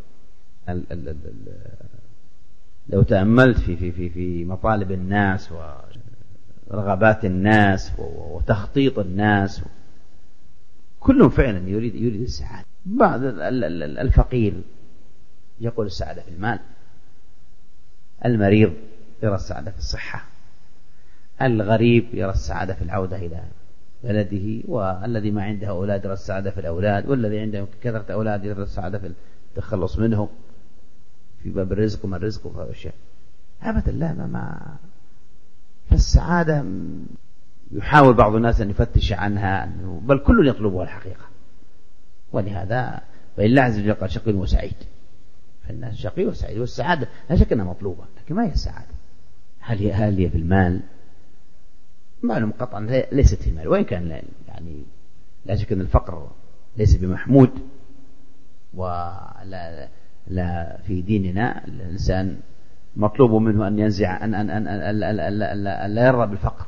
لو تأملت في مطالب الناس ورغبات الناس وتخطيط الناس، كلهم فعلا يريد السعادة. بعض الفقير يقول السعادة في المال، المريض يرى السعادة في الصحة، الغريب يرى السعادة في العودة إلى بلده، والذي ما عنده أولاد يرى السعادة في الأولاد، والذي عنده كثرة أولاد يرى السعادة في التخلص منهم في باب الرزق وما الرزق وهذا الشيء. أبدا لا، ما فالسعادة يحاول بعض الناس أن يفتش عنها، بل كل يطلبها الحقيقة. ولهذا فإن الله عز وجل قال شقي وسعيد، فالناس شقي وسعيد، والسعادة لا شك أنها مطلوبة، لكن ما هي السعادة؟ هل هي في المال؟ معلوم قطعا ليست في المال، وإن كان يعني لا شك أن الفقر ليس بمحمود، ولا في ديننا الإنسان مطلوب منه أن ينزع أن لا يرضى بالفقر،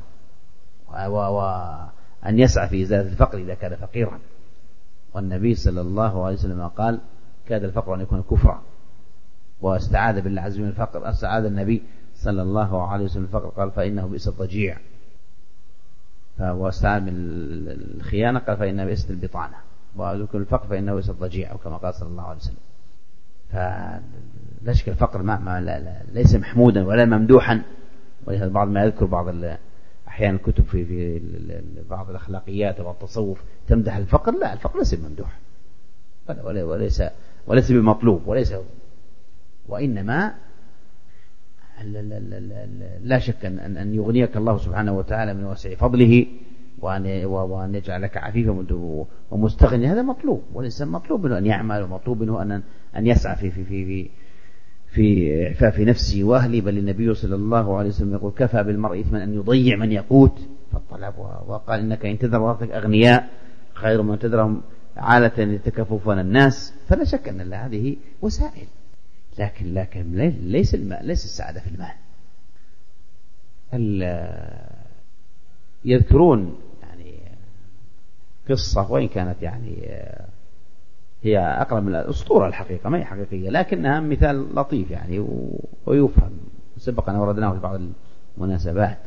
وأن يسعى في إزالة الفقر إذا كان فقيرا. والنبي صلى الله عليه وسلم قال كاد الفقر أن يكون كفرا، واستعاذ بالله عز وجل الفقر. استعاذ النبي صلى الله عليه وسلم الفقر قال فإنه بئس الضجيع، واستعاذ من الخيانة قال فإنه بئس البطانة، وذكر الفقر فإنه بئس الضجيع، أو كما قال صلى الله عليه وسلم. فلا شك الفقر ليس محمودا ولا ممدوحا. ولهذا بعض ما يذكر بعض أحيانا الكتب في بعض الأخلاقيات والتصوف تمدح الفقر. لا، الفقر ليس ممدوح وليس بمطلوب، وإنما لا شك أن يغنيك الله سبحانه وتعالى من واسع فضله، وأن يجعلك عفيفا ومستغني. هذا مطلوب، والإنسان مطلوب منه أن يعمل، ومطلوب منه أن يسعى في إعفاف نفسه وأهله. بل النبي صلى الله عليه وسلم يقول كفى بالمرء إثما أن يضيع من يقوت فالطلب. وقال إنك إن تذر ورثتك أغنياء خير من تذرهم عالة يتكففون الناس. فلا شك أن هذه وسائل، لكن ليس السعادة في المال. يذكرون يعني قصة، وإن كانت يعني هي أقرب من الأسطورة الحقيقة، ما هي حقيقية، لكنها مثال لطيف يعني ويفهم، سبق أن وردناه في بعض المناسبات.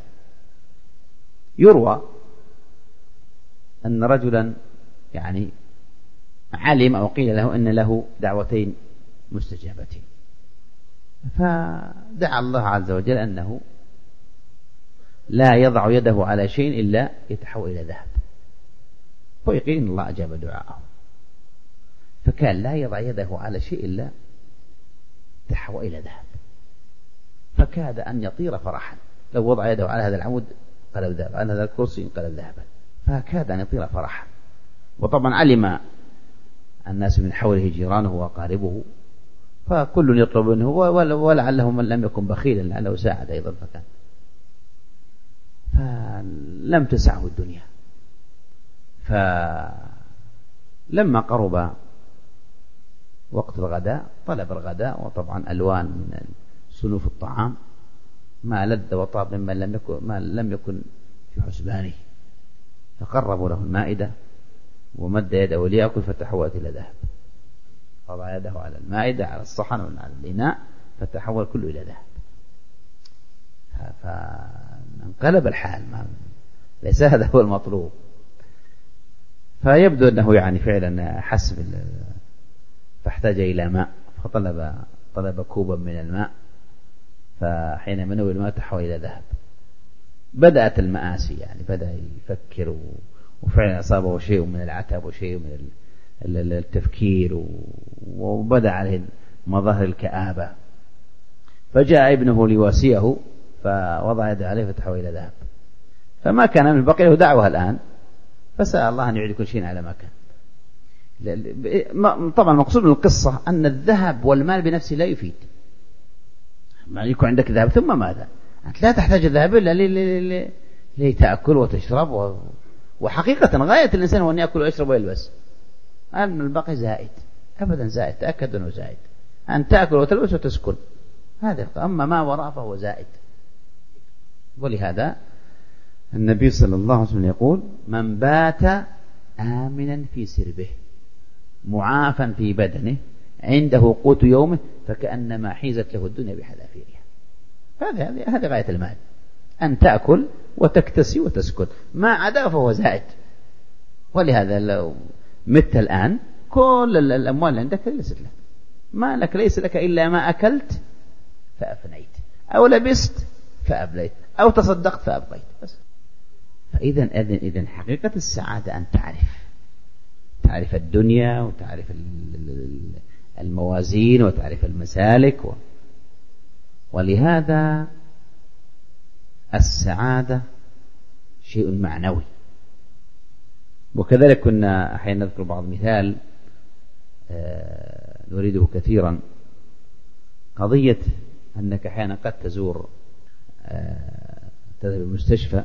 يروى أن رجلا يعني علم أو قيل له أن له دعوتين مستجابتين، فدعا الله عز وجل أنه لا يضع يده على شيء إلا يتحول إلى ذهب، ويقين أن الله أجاب دعاءه. فكان لا يضع يده على شيء إلا تحول إلى ذهب، فكاد أن يطير فرحا. لو وضع يده على هذا العمود قلب ذهب، على هذا الكرسي قلب ذهبا، فكاد أن يطير فرحا. وطبعا علم الناس من حوله جيرانه وأقاربه، فكل يطلب منه، ولعله من لم يكن بخيلا لعله ساعد أيضا، فلم تسعه الدنيا. فلما قرب وقت الغداء طلب الغداء، وطبعا ألوان من صنوف الطعام ما لذ وطاب مما لم يكن في حسبانه. فقربوا له المائدة ومد يده ليأكل فتحولت إلى ذهب. وضع يده على المائدة على الصحن وعلى الإناء فتحول كله إلى ذهب. فانقلب الحال، ليس هذا هو المطلوب. فيبدو أنه يعني فعلا حس فاحتاج إلى ماء، فطلب كوبا من الماء، فحينما نوي الماء تحول إلى ذهب. بدأت المآسي، يعني بدأ يفكر، وفعلا أصابه شيء من العتب وشيء من التفكير، وبدأ عليه مظاهر الكآبة. فجاء ابنه ليواسيه فوضع يده عليه فتحول إلى ذهب. فما كان من بقي له دعوة الآن، فسأل الله أن يعيد كل شيء على ما كان. طبعا المقصود من القصة أن الذهب والمال بنفسه لا يفيد. ما يكون عندك ذهب ثم ماذا؟ أنت لا تحتاج الذهب إلا لتأكل وتشرب، وحقيقة غاية الإنسان هو أن يأكل ويشرب ويلبس. أن الباقي زائد، أبدا زائد، تأكد أنه زائد. أن تأكل وتلبس وتسكن، هذا. أما ما وراء فهو زائد. ولهذا النبي صلى الله عليه وسلم يقول: من بات آمنا في سربه معافا في بدنه عنده قوت يومه فكأنما حيزت له الدنيا بحذافيرها. هذه غاية المال، أن تأكل وتكتسي وتسكت، ما عدا فهو زائد. ولهذا لو مت الآن كل الأموال اللي عندك ليست لك، ما لك ليس لك إلا ما أكلت فأفنيت، أو لبست فأبليت، أو تصدقت فأبقيت بس. فإذن حقيقة السعادة أن تعرف الدنيا، وتعرف الموازين، وتعرف المسالك ولهذا السعادة شيء معنوي. وكذلك كنا أحيانا نذكر بعض مثال نريده كثيرا، قضية أنك أحيانا قد تذهب المستشفى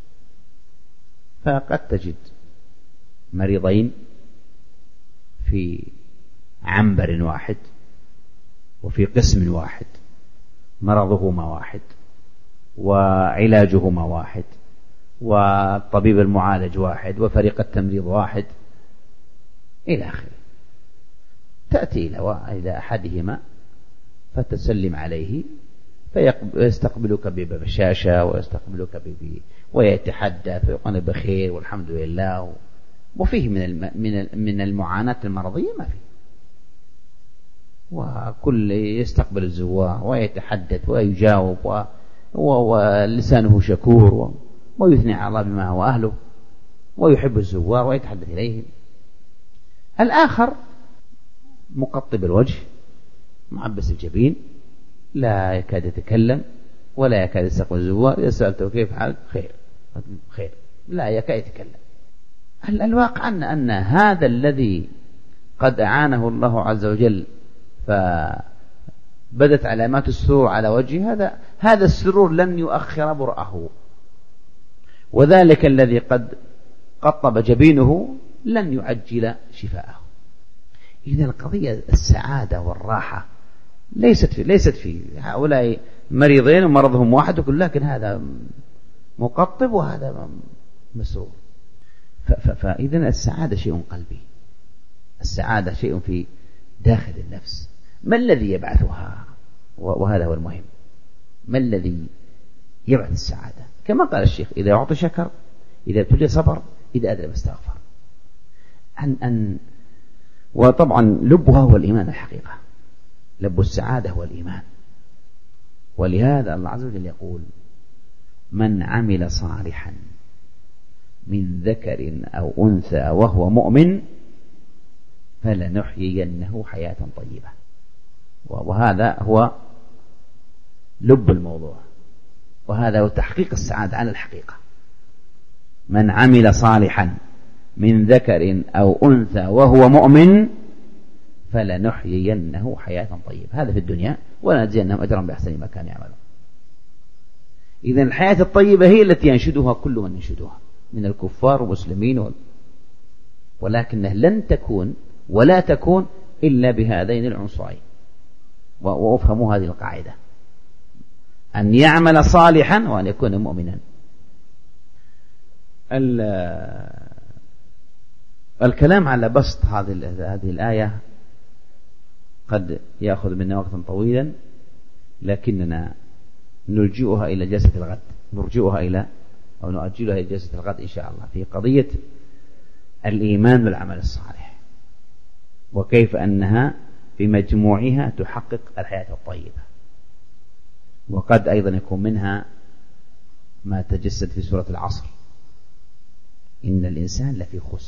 فقد تجد مريضين في عنبر واحد وفي قسم واحد، مرضهما واحد وعلاجهما واحد والطبيب المعالج واحد وفريق التمريض واحد إلى آخره. تأتي إلى أحدهما فتسلم عليه فيستقبلك ببشاشة ويستقبلك ويتحدث ويقول بخير والحمد لله، وفيه من المعاناة المرضية ما فيه، وكل يستقبل الزوار ويتحدث ويجاوب ولسانه شكور ويثني على الله بما هو أهله ويحب الزوار ويتحدث إليهم. الآخر مقطب الوجه معبس الجبين، لا يكاد يتكلم ولا يكاد يستقبل الزوار، إذا سألته كيف حالك؟ خير، لا يكاد يتكلم. الواقع أن هذا الذي قد أعانه الله عز وجل فبدت علامات السرور على وجهه، هذا السرور لن يؤخر برأه، وذلك الذي قد قطب جبينه لن يعجل شفاءه. إذا القضية السعادة والراحة ليست في هؤلاء مريضين ومرضهم واحد وكل، لكن هذا مقطب وهذا مسرور. فإذا السعادة شيء قلبي، السعادة شيء في داخل النفس. ما الذي يبعثها؟ وهذا هو المهم، ما الذي يبعث السعادة؟ كما قال الشيخ: إذا أعطي شكر، إذا ابتلي صبر، إذا أذنب استغفر. وطبعا لبها هو الإيمان الحقيقة، لب السعادة هو الإيمان. ولهذا الله عز وجل يقول: من عمل صالحا من ذكر أو أنثى وهو مؤمن فلنحيينه حياة طيبة. وهذا هو لب الموضوع، وهذا هو تحقيق السعادة على الحقيقة. من عمل صالحا من ذكر أو أنثى وهو مؤمن فلنحيينه حياة طيبة، هذا في الدنيا، ولنجزينهم أجرهم بأحسن ما كانوا يعملون. إذن الحياة الطيبة هي التي ينشدها كل من ينشدها من الكفار والمسلمين ولكنها لن تكون ولا تكون إلا بهذين العنصرين. وأفهموا هذه القاعدة: أن يعمل صالحا وأن يكون مؤمنا. الكلام على بسط هذه الآية قد يأخذ منا وقتا طويلا، لكننا نرجئها إلى جلسة الغد، نؤجلها إلى جلسة الغد إن شاء الله، في قضية الإيمان والعمل الصالح، وكيف أنها في مجموعها تحقق الحياة الطيبة. وقد أيضا يكون منها ما تجسد في سورة العصر: إن الإنسان لفي خسر.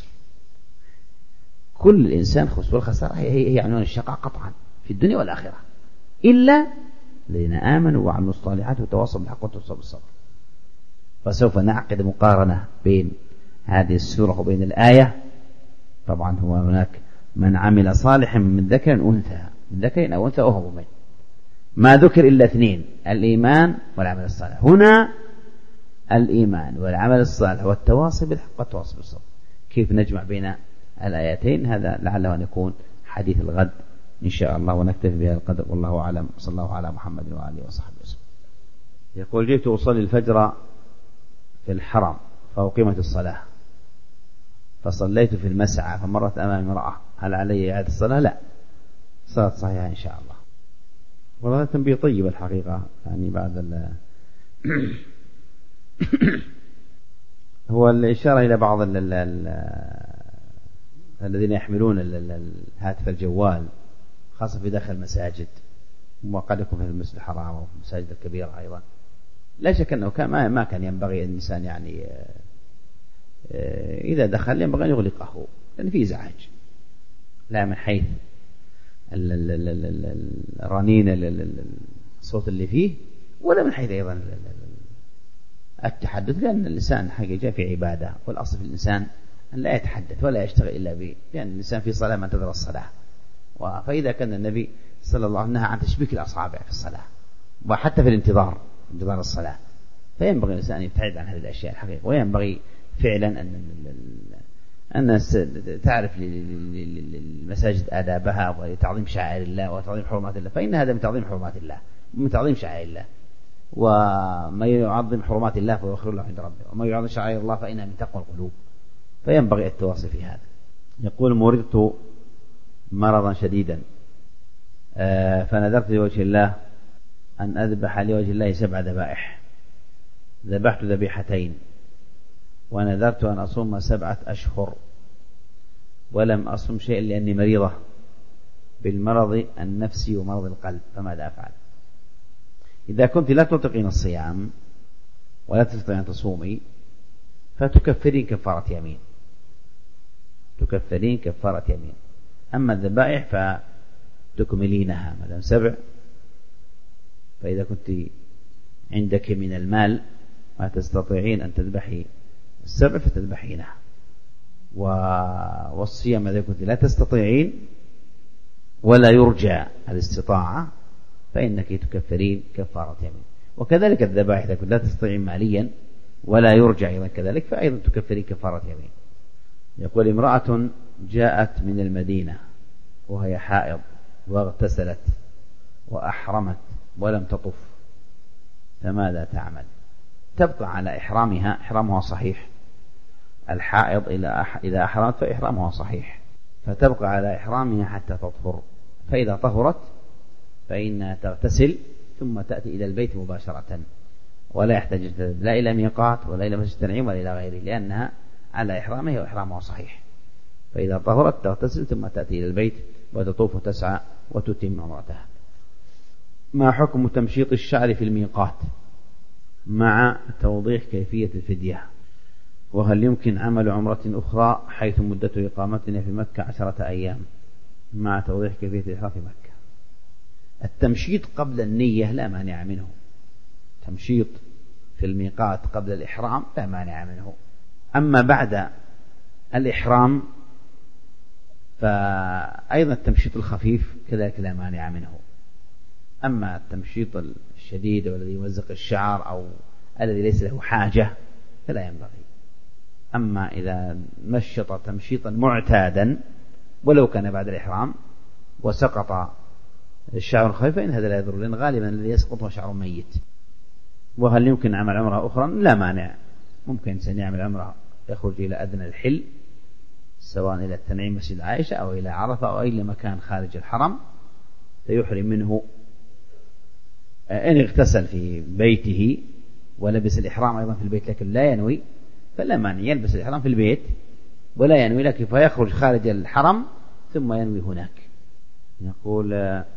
كل الإنسان خسر، والخسارة هي عنوان الشقاء قطعا في الدنيا والآخرة، إلا الذين آمنوا وعملوا الصالحات وتواصوا بالحق وتواصوا بالصبر. فسوف نعقد مقارنة بين هذه السورة وبين الآية. طبعا هو هناك من عمل صالحا من ذكر أو أنثى وهو مؤمن، ما ذكر إلا اثنين: الإيمان والعمل الصالح. هنا الإيمان والعمل الصالح والتواصي بالحق والتواصي بالصبر. كيف نجمع بين الآيتين؟ هذا لعله أن يكون حديث الغد إن شاء الله، ونكتفي بهذا القدر، والله أعلم. صلى الله على محمد وآله وصحبه وسلم. يقول: جئت أصلي الفجر في الحرم فأقيمت الصلاة فصليت في المسعى فمرت أمامي امرأة، هل علي إعادة الصلاة؟ لا، صلاة صحيحة إن شاء الله. والله تنبيه طيب الحقيقة، يعني بعد هو الإشارة إلى بعض الذين يحملون الهاتف الجوال خاصة في داخل المساجد، وقد يكون في المسجد الحرام وفي المساجد الكبيرة أيضا. لا شك أنه ما كان ينبغي الإنسان يعني إذا دخل ينبغي أن يغلقه، لأن فيه إزعاج، لا من حيث الرنين الصوت اللي فيه، ولا من حيث أيضا التحدث، لأن الإنسان حقيقة في عبادة، والأصل في الإنسان أن لا يتحدث ولا يشتغل إلا به، لأن الإنسان في صلاة ما انتظر الصلاة. فإذا كان النبي صلى الله عليه وسلم نهى عن تشبيك الأصابع في الصلاة وحتى في انتظار الصلاة، فينبغي الإنسان أن يبتعد عن هذه الأشياء الحقيقة، وينبغي فعلا أن تعرف للمساجد آدابها وتعظيم شعائر الله وتعظيم حرمات الله، فإن هذا من تعظيم حرمات الله ومن تعظيم شعائر الله، وما يعظم حرمات الله فهو خير له عند ربه، وما يعظم شعائر الله فإنها من تقوى القلوب، فينبغي التواصي في هذا. يقول: مرضت مرضا شديدا فنذرت لوجه الله أن أذبح لوجه الله 7 ذبائح، ذبحت ذبيحتين، ونذرت أن أصوم 7 أشهر ولم أصوم شيئا لأني مريضة بالمرض النفسي ومرض القلب، فماذا أفعل؟ إذا كنت لا تطيقين الصيام ولا تستطيعين أن تصومي فتكفرين كفارة يمين، تكفرين كفارة يمين. أما الذبائح فتكملينها ما دام 7، فإذا كنت عندك من المال ما تستطيعين أن تذبحي 7 فتذبحينها، والصيام إذا كنت لا تستطيعين ولا يرجى الاستطاعة فإنك تكفرين كفارة يمين. وكذلك الذبائح إذا كنت لا تستطيعين ماليا ولا يرجى أيضا كذلك فأيضا تكفرين كفارة يمين. يقول: امرأة جاءت من المدينة وهي حائض واغتسلت وأحرمت ولم تطف، فماذا تعمل؟ تبقى على إحرامها، إحرامها صحيح، الحائض إذا أحرمت فإحرامها صحيح، فتبقى على إحرامها حتى تطهر، فإذا طهرت فإنها تغتسل ثم تأتي إلى البيت مباشرة، ولا يحتاج لا إلى ميقات ولا إلى مسجد التنعيم ولا إلى غيره، لأنها على إحرامها وإحرامها صحيح. فإذا طهرت تغتسل ثم تأتي إلى البيت وتطوف وتسعى وتتم عمرتها. ما حكم تمشيط الشعر في الميقات مع توضيح كيفية الفدية؟ وهل يمكن عمل عمرة أخرى حيث مدة إقامتنا في مكة 10 أيام مع توضيح كيفية الإحرام في مكة؟ التمشيط قبل النية لا مانع منه، تمشيط في الميقات قبل الإحرام لا مانع منه، أما بعد الإحرام فأيضا التمشيط الخفيف كذلك لا مانع منه. أما التمشيط الشديد والذي يمزق الشعر أو الذي ليس له حاجة فلا ينبغي. أما إذا مشط تمشيطا معتادا ولو كان بعد الإحرام وسقط الشعر الخفيف فإن هذا لا يضر، لأن غالبا الذي يسقط هو شعر ميت. وهل يمكن عمل عمرة أخرى؟ لا مانع، ممكن إنسان يعمل عمرة يخرج إلى أدنى الحل سواء إلى التنعيم مسجد عائشة أو إلى عرفة أو إلى مكان خارج الحرم فيحرم منه. إن اغتسل في بيته ولبس الإحرام أيضا في البيت لكن لا ينوي فلا مانع، يلبس الإحرام في البيت ولا ينوي لكن فيخرج خارج الحرم ثم ينوي هناك. يقول: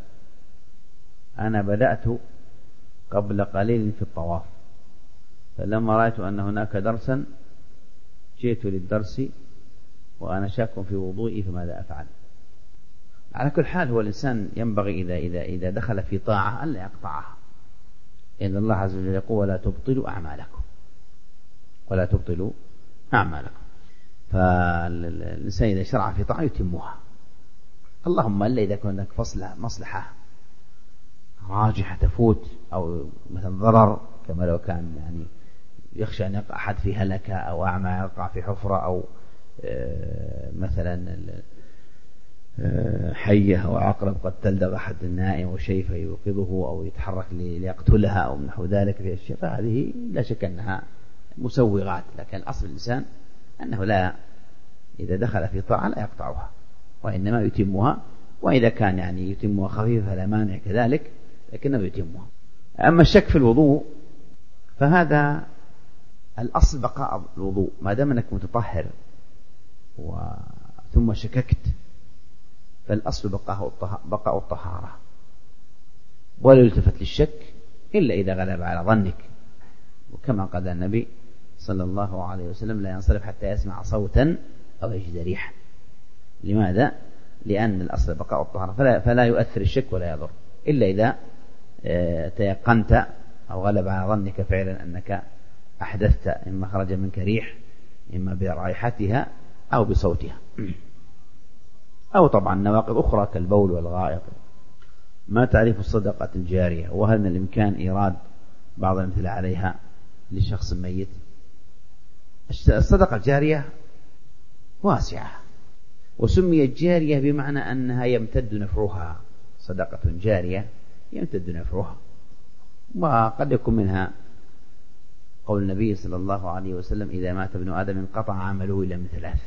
أنا بدأت قبل قليل في الطواف، فلما رأيت أن هناك درسا جئت للدرس وأنا شاك في وضوئي، فماذا أفعل؟ على كل حال هو الإنسان ينبغي إذا دخل في طاعة أن لا يقطعها، إن الله عز وجل يقول: ولا تبطلوا أعمالكم، ولا تبطلوا أعمالكم. فالإنسان إذا شرع في طاعة يتمها، اللهم إلا إذا كان هناك مصلحة راجحة تفوت أو مثلا ضرر، كما لو كان يعني يخشى أن يقع أحد في هلكة أو أعمى يقع في حفرة أو مثلا حية أو عقرب قد تلدغ أحد النائم وشيء فيوقظه أو يتحرك ليقتلها أو نحو ذلك في الشيء، فهذه لا شك أنها مسوغات، لكن الأصل الإنسان أنه لا، إذا دخل في طاعة لا يقطعها وإنما يتمها، وإذا كان يعني يتمها خفيفة فلا مانع كذلك، لكنه يتمها. أما الشك في الوضوء فهذا الأصل بقاء الوضوء، ما دام أنك متطهر ثم شككت فالأصل بقاء الطهارة، ولا يلتفت للشك إلا إذا غلب على ظنك، وكما قال النبي صلى الله عليه وسلم: لا ينصرف حتى يسمع صوتا أو يجد ريحا. لماذا؟ لأن الأصل بقاء الطهارة، فلا يؤثر الشك ولا يضر إلا إذا تيقنت أو غلب على ظنك فعلا أنك أحدثت، إما خرج منك ريح، إما برائحتها أو بصوتها، أو طبعا نواقض أخرى كالبول والغائط. ما تعريف الصدقة الجارية؟ وهل من الإمكان إيراد بعض الأمثلة عليها لشخص ميت؟ الصدقة الجارية واسعة، وسميت جارية بمعنى أنها يمتد نفعها، صدقة جارية يمتد نفعها. وقد يكون منها قول النبي صلى الله عليه وسلم: إذا مات ابن آدم انقطع عمله إلا من ثلاث: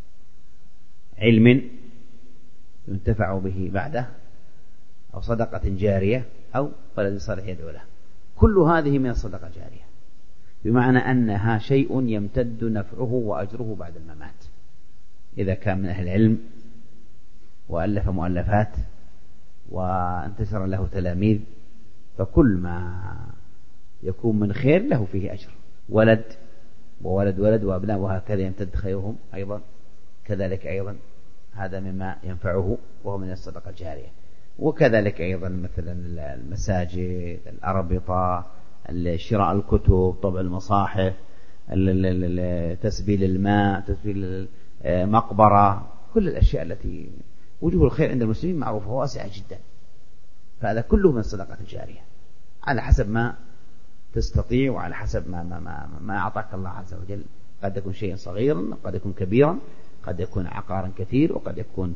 علم ينتفع به بعده، أو صدقة جارية، أو ولد صالح يدعو له. كل هذه من الصدقة الجارية، بمعنى أنها شيء يمتد نفعه وأجره بعد الممات، إذا كان من أهل العلم وألف مؤلفات وانتشر له تلاميذ، فكل ما يكون من خير له فيه أجر، ولد وولد ولد وأبناء، وهكذا يمتد خيرهم أيضا، كذلك أيضا هذا مما ينفعه وهو من الصدقة الجارية. وكذلك أيضا مثلا المساجد، الأربطة، شراء الكتب، طبع المصاحف، تسبيل الماء، تسبيل مقبرة، كل الأشياء التي وجوه الخير عند المسلمين معروفة واسعة جدا، فهذا كله من الصدقة الجارية على حسب ما تستطيع وعلى حسب ما أعطاك الله عز وجل. قد يكون شيئا صغيرا، قد يكون كبيرا، قد يكون عقارا كثير، وقد يكون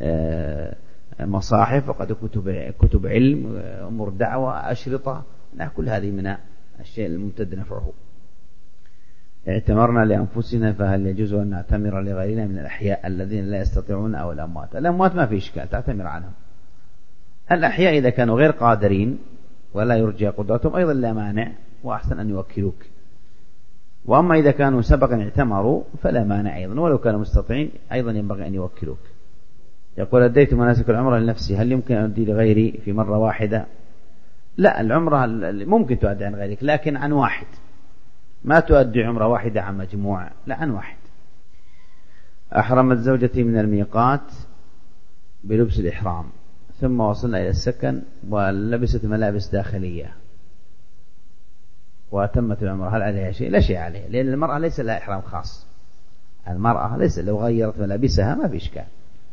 مصاحف، وقد يكون كتب علم، أمور دعوة، أشرطة، كل هذه من الشيء الممتد نفعه. اعتمرنا لأنفسنا، فهل يجوز أن نعتمر لغيرنا من الأحياء الذين لا يستطيعون أو الأموات؟ الأموات ما في إشكال، تعتمر عنهم. الأحياء إذا كانوا غير قادرين ولا يرجى قدرتهم أيضا لا مانع، وأحسن أن يوكلوك. وأما إذا كانوا سبقا اعتمروا فلا مانع أيضا، ولو كانوا مستطيعين أيضا ينبغي أن يوكلوك. يقول: أديت مناسك العمرة لنفسي، هل يمكن أن أدي لغيري في مرة واحدة؟ لا، العمرة ممكن تؤدي عن غيرك، لكن عن واحد، ما تؤدي عمرة واحدة عن مجموعة، لا، عن واحد. أحرمت زوجتي من الميقات بلبس الإحرام، ثم وصلنا إلى السكن ولبست ملابس داخلية وأتمت العمرة، هل عليها شيء؟ لا شيء عليها، لأن المرأة ليس لها إحرام خاص. المرأة ليس، لو غيرت ملابسها ما في إشكال،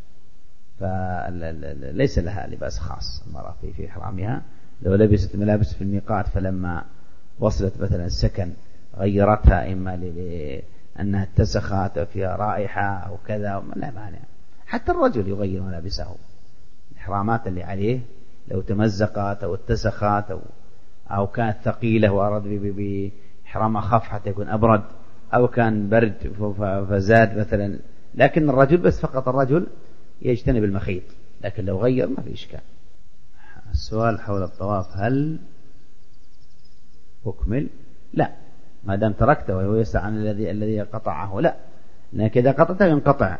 فليس لها لباس خاص المرأة في إحرامها. لو لبست ملابس في الميقات فلما وصلت مثلا السكن غيرتها، إما لأنها اتسخت أو فيها رائحة أو كذا، لا مانع. حتى الرجل يغير ملابسه، الإحرامات اللي عليه لو تمزقت أو اتسخت أو كانت ثقيلة وأراد بإحرام أخف حتى يكون أبرد، أو كان برد فزاد مثلا، لكن الرجل بس فقط الرجل يجتنب المخيط، لكن لو غير ما في إشكال. السؤال حول الطواف: هل أكمل؟ لا، ما دام تركته وهو يسعى عن الذي قطعه، لا، لأنك إذا قطعته ينقطع،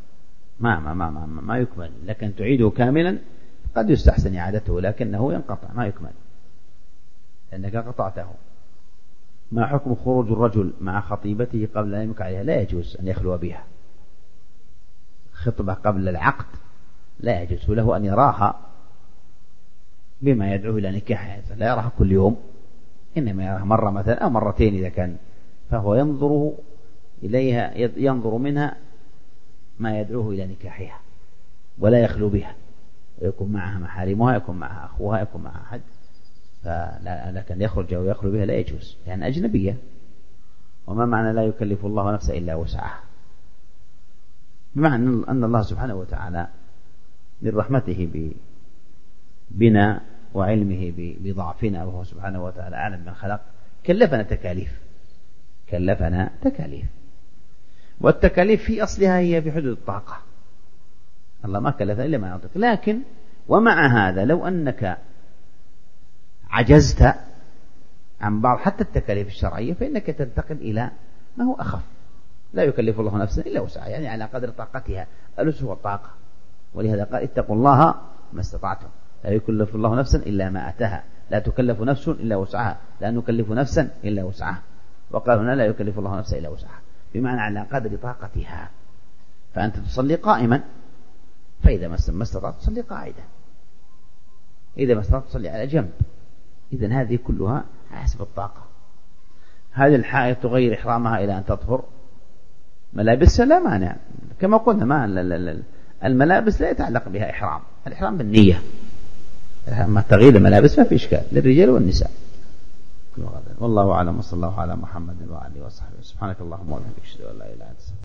ما يكمل. لكن تعيده كاملا قد يستحسن إعادته، لكنه ينقطع ما يكمل لأنك قطعته. ما حكم خروج الرجل مع خطيبته قبل أن يمك عليها؟ لا يجوز أن يخلو بها. خطبة قبل العقد لا يجوز له أن يراها بما يدعو إلى نكاحها، لا يراها كل يوم، إنما يراها مرة مثلا أو مرتين إذا كان، فهو ينظر إليها، ينظر منها ما يدعوه إلى نكاحها، ولا يخلو بها، ويكون معها محارمها، يكون معها أخوها، يكون معها أحد، لكن يخرج أو يخلو بها لا يجوز، لأن يعني أجنبية. وما معنى لا يكلف الله نفسا إلا وسعها؟ بمعنى أن الله سبحانه وتعالى من رحمته بنا وعلمه بضعفنا، وهو سبحانه وتعالى أعلم من خلق، كلفنا تكاليف، كلفنا تكاليف، والتكاليف في أصلها هي في حدود الطاقة، الله ما كلفنا إلا ما يعطيك. لكن ومع هذا لو أنك عجزت عن بعض حتى التكاليف الشرعية فإنك تنتقل إلى ما هو أخف. لا يكلف الله نفسا إلا وسعها، يعني على قدر طاقتها، الوسع والطاقة. ولهذا قال اتقوا الله ما استطعتم، لا يكلف الله نفسا إلا ما أتاها، لا تكلف نفس إلا وسعها، لا نكلف نفسا إلا وسعها. وقال هنا لا يكلف الله نفسا إلا وسعها، بمعنى على قدر طاقتها. فأنت تصلي قائما، فإذا ما استطعت تصلي قاعدا، إذا ما استطعت تصلي على جنب. إذن هذه كلها حسب الطاقة. هذه الحائض تغير إحرامها إلى أن تطهر، ملابسها لا مانع، كما قلنا ما الملابس لا يتعلق بها إحرام، الإحرام بالنية. أما تغيير الملابس ما في إشكال للرجال والنساء. والله أعلم، وصلى الله على محمد وعلى آله وصحبه. سبحانك اللهم وبحمدك أشهد أن لا إله إلا أنت.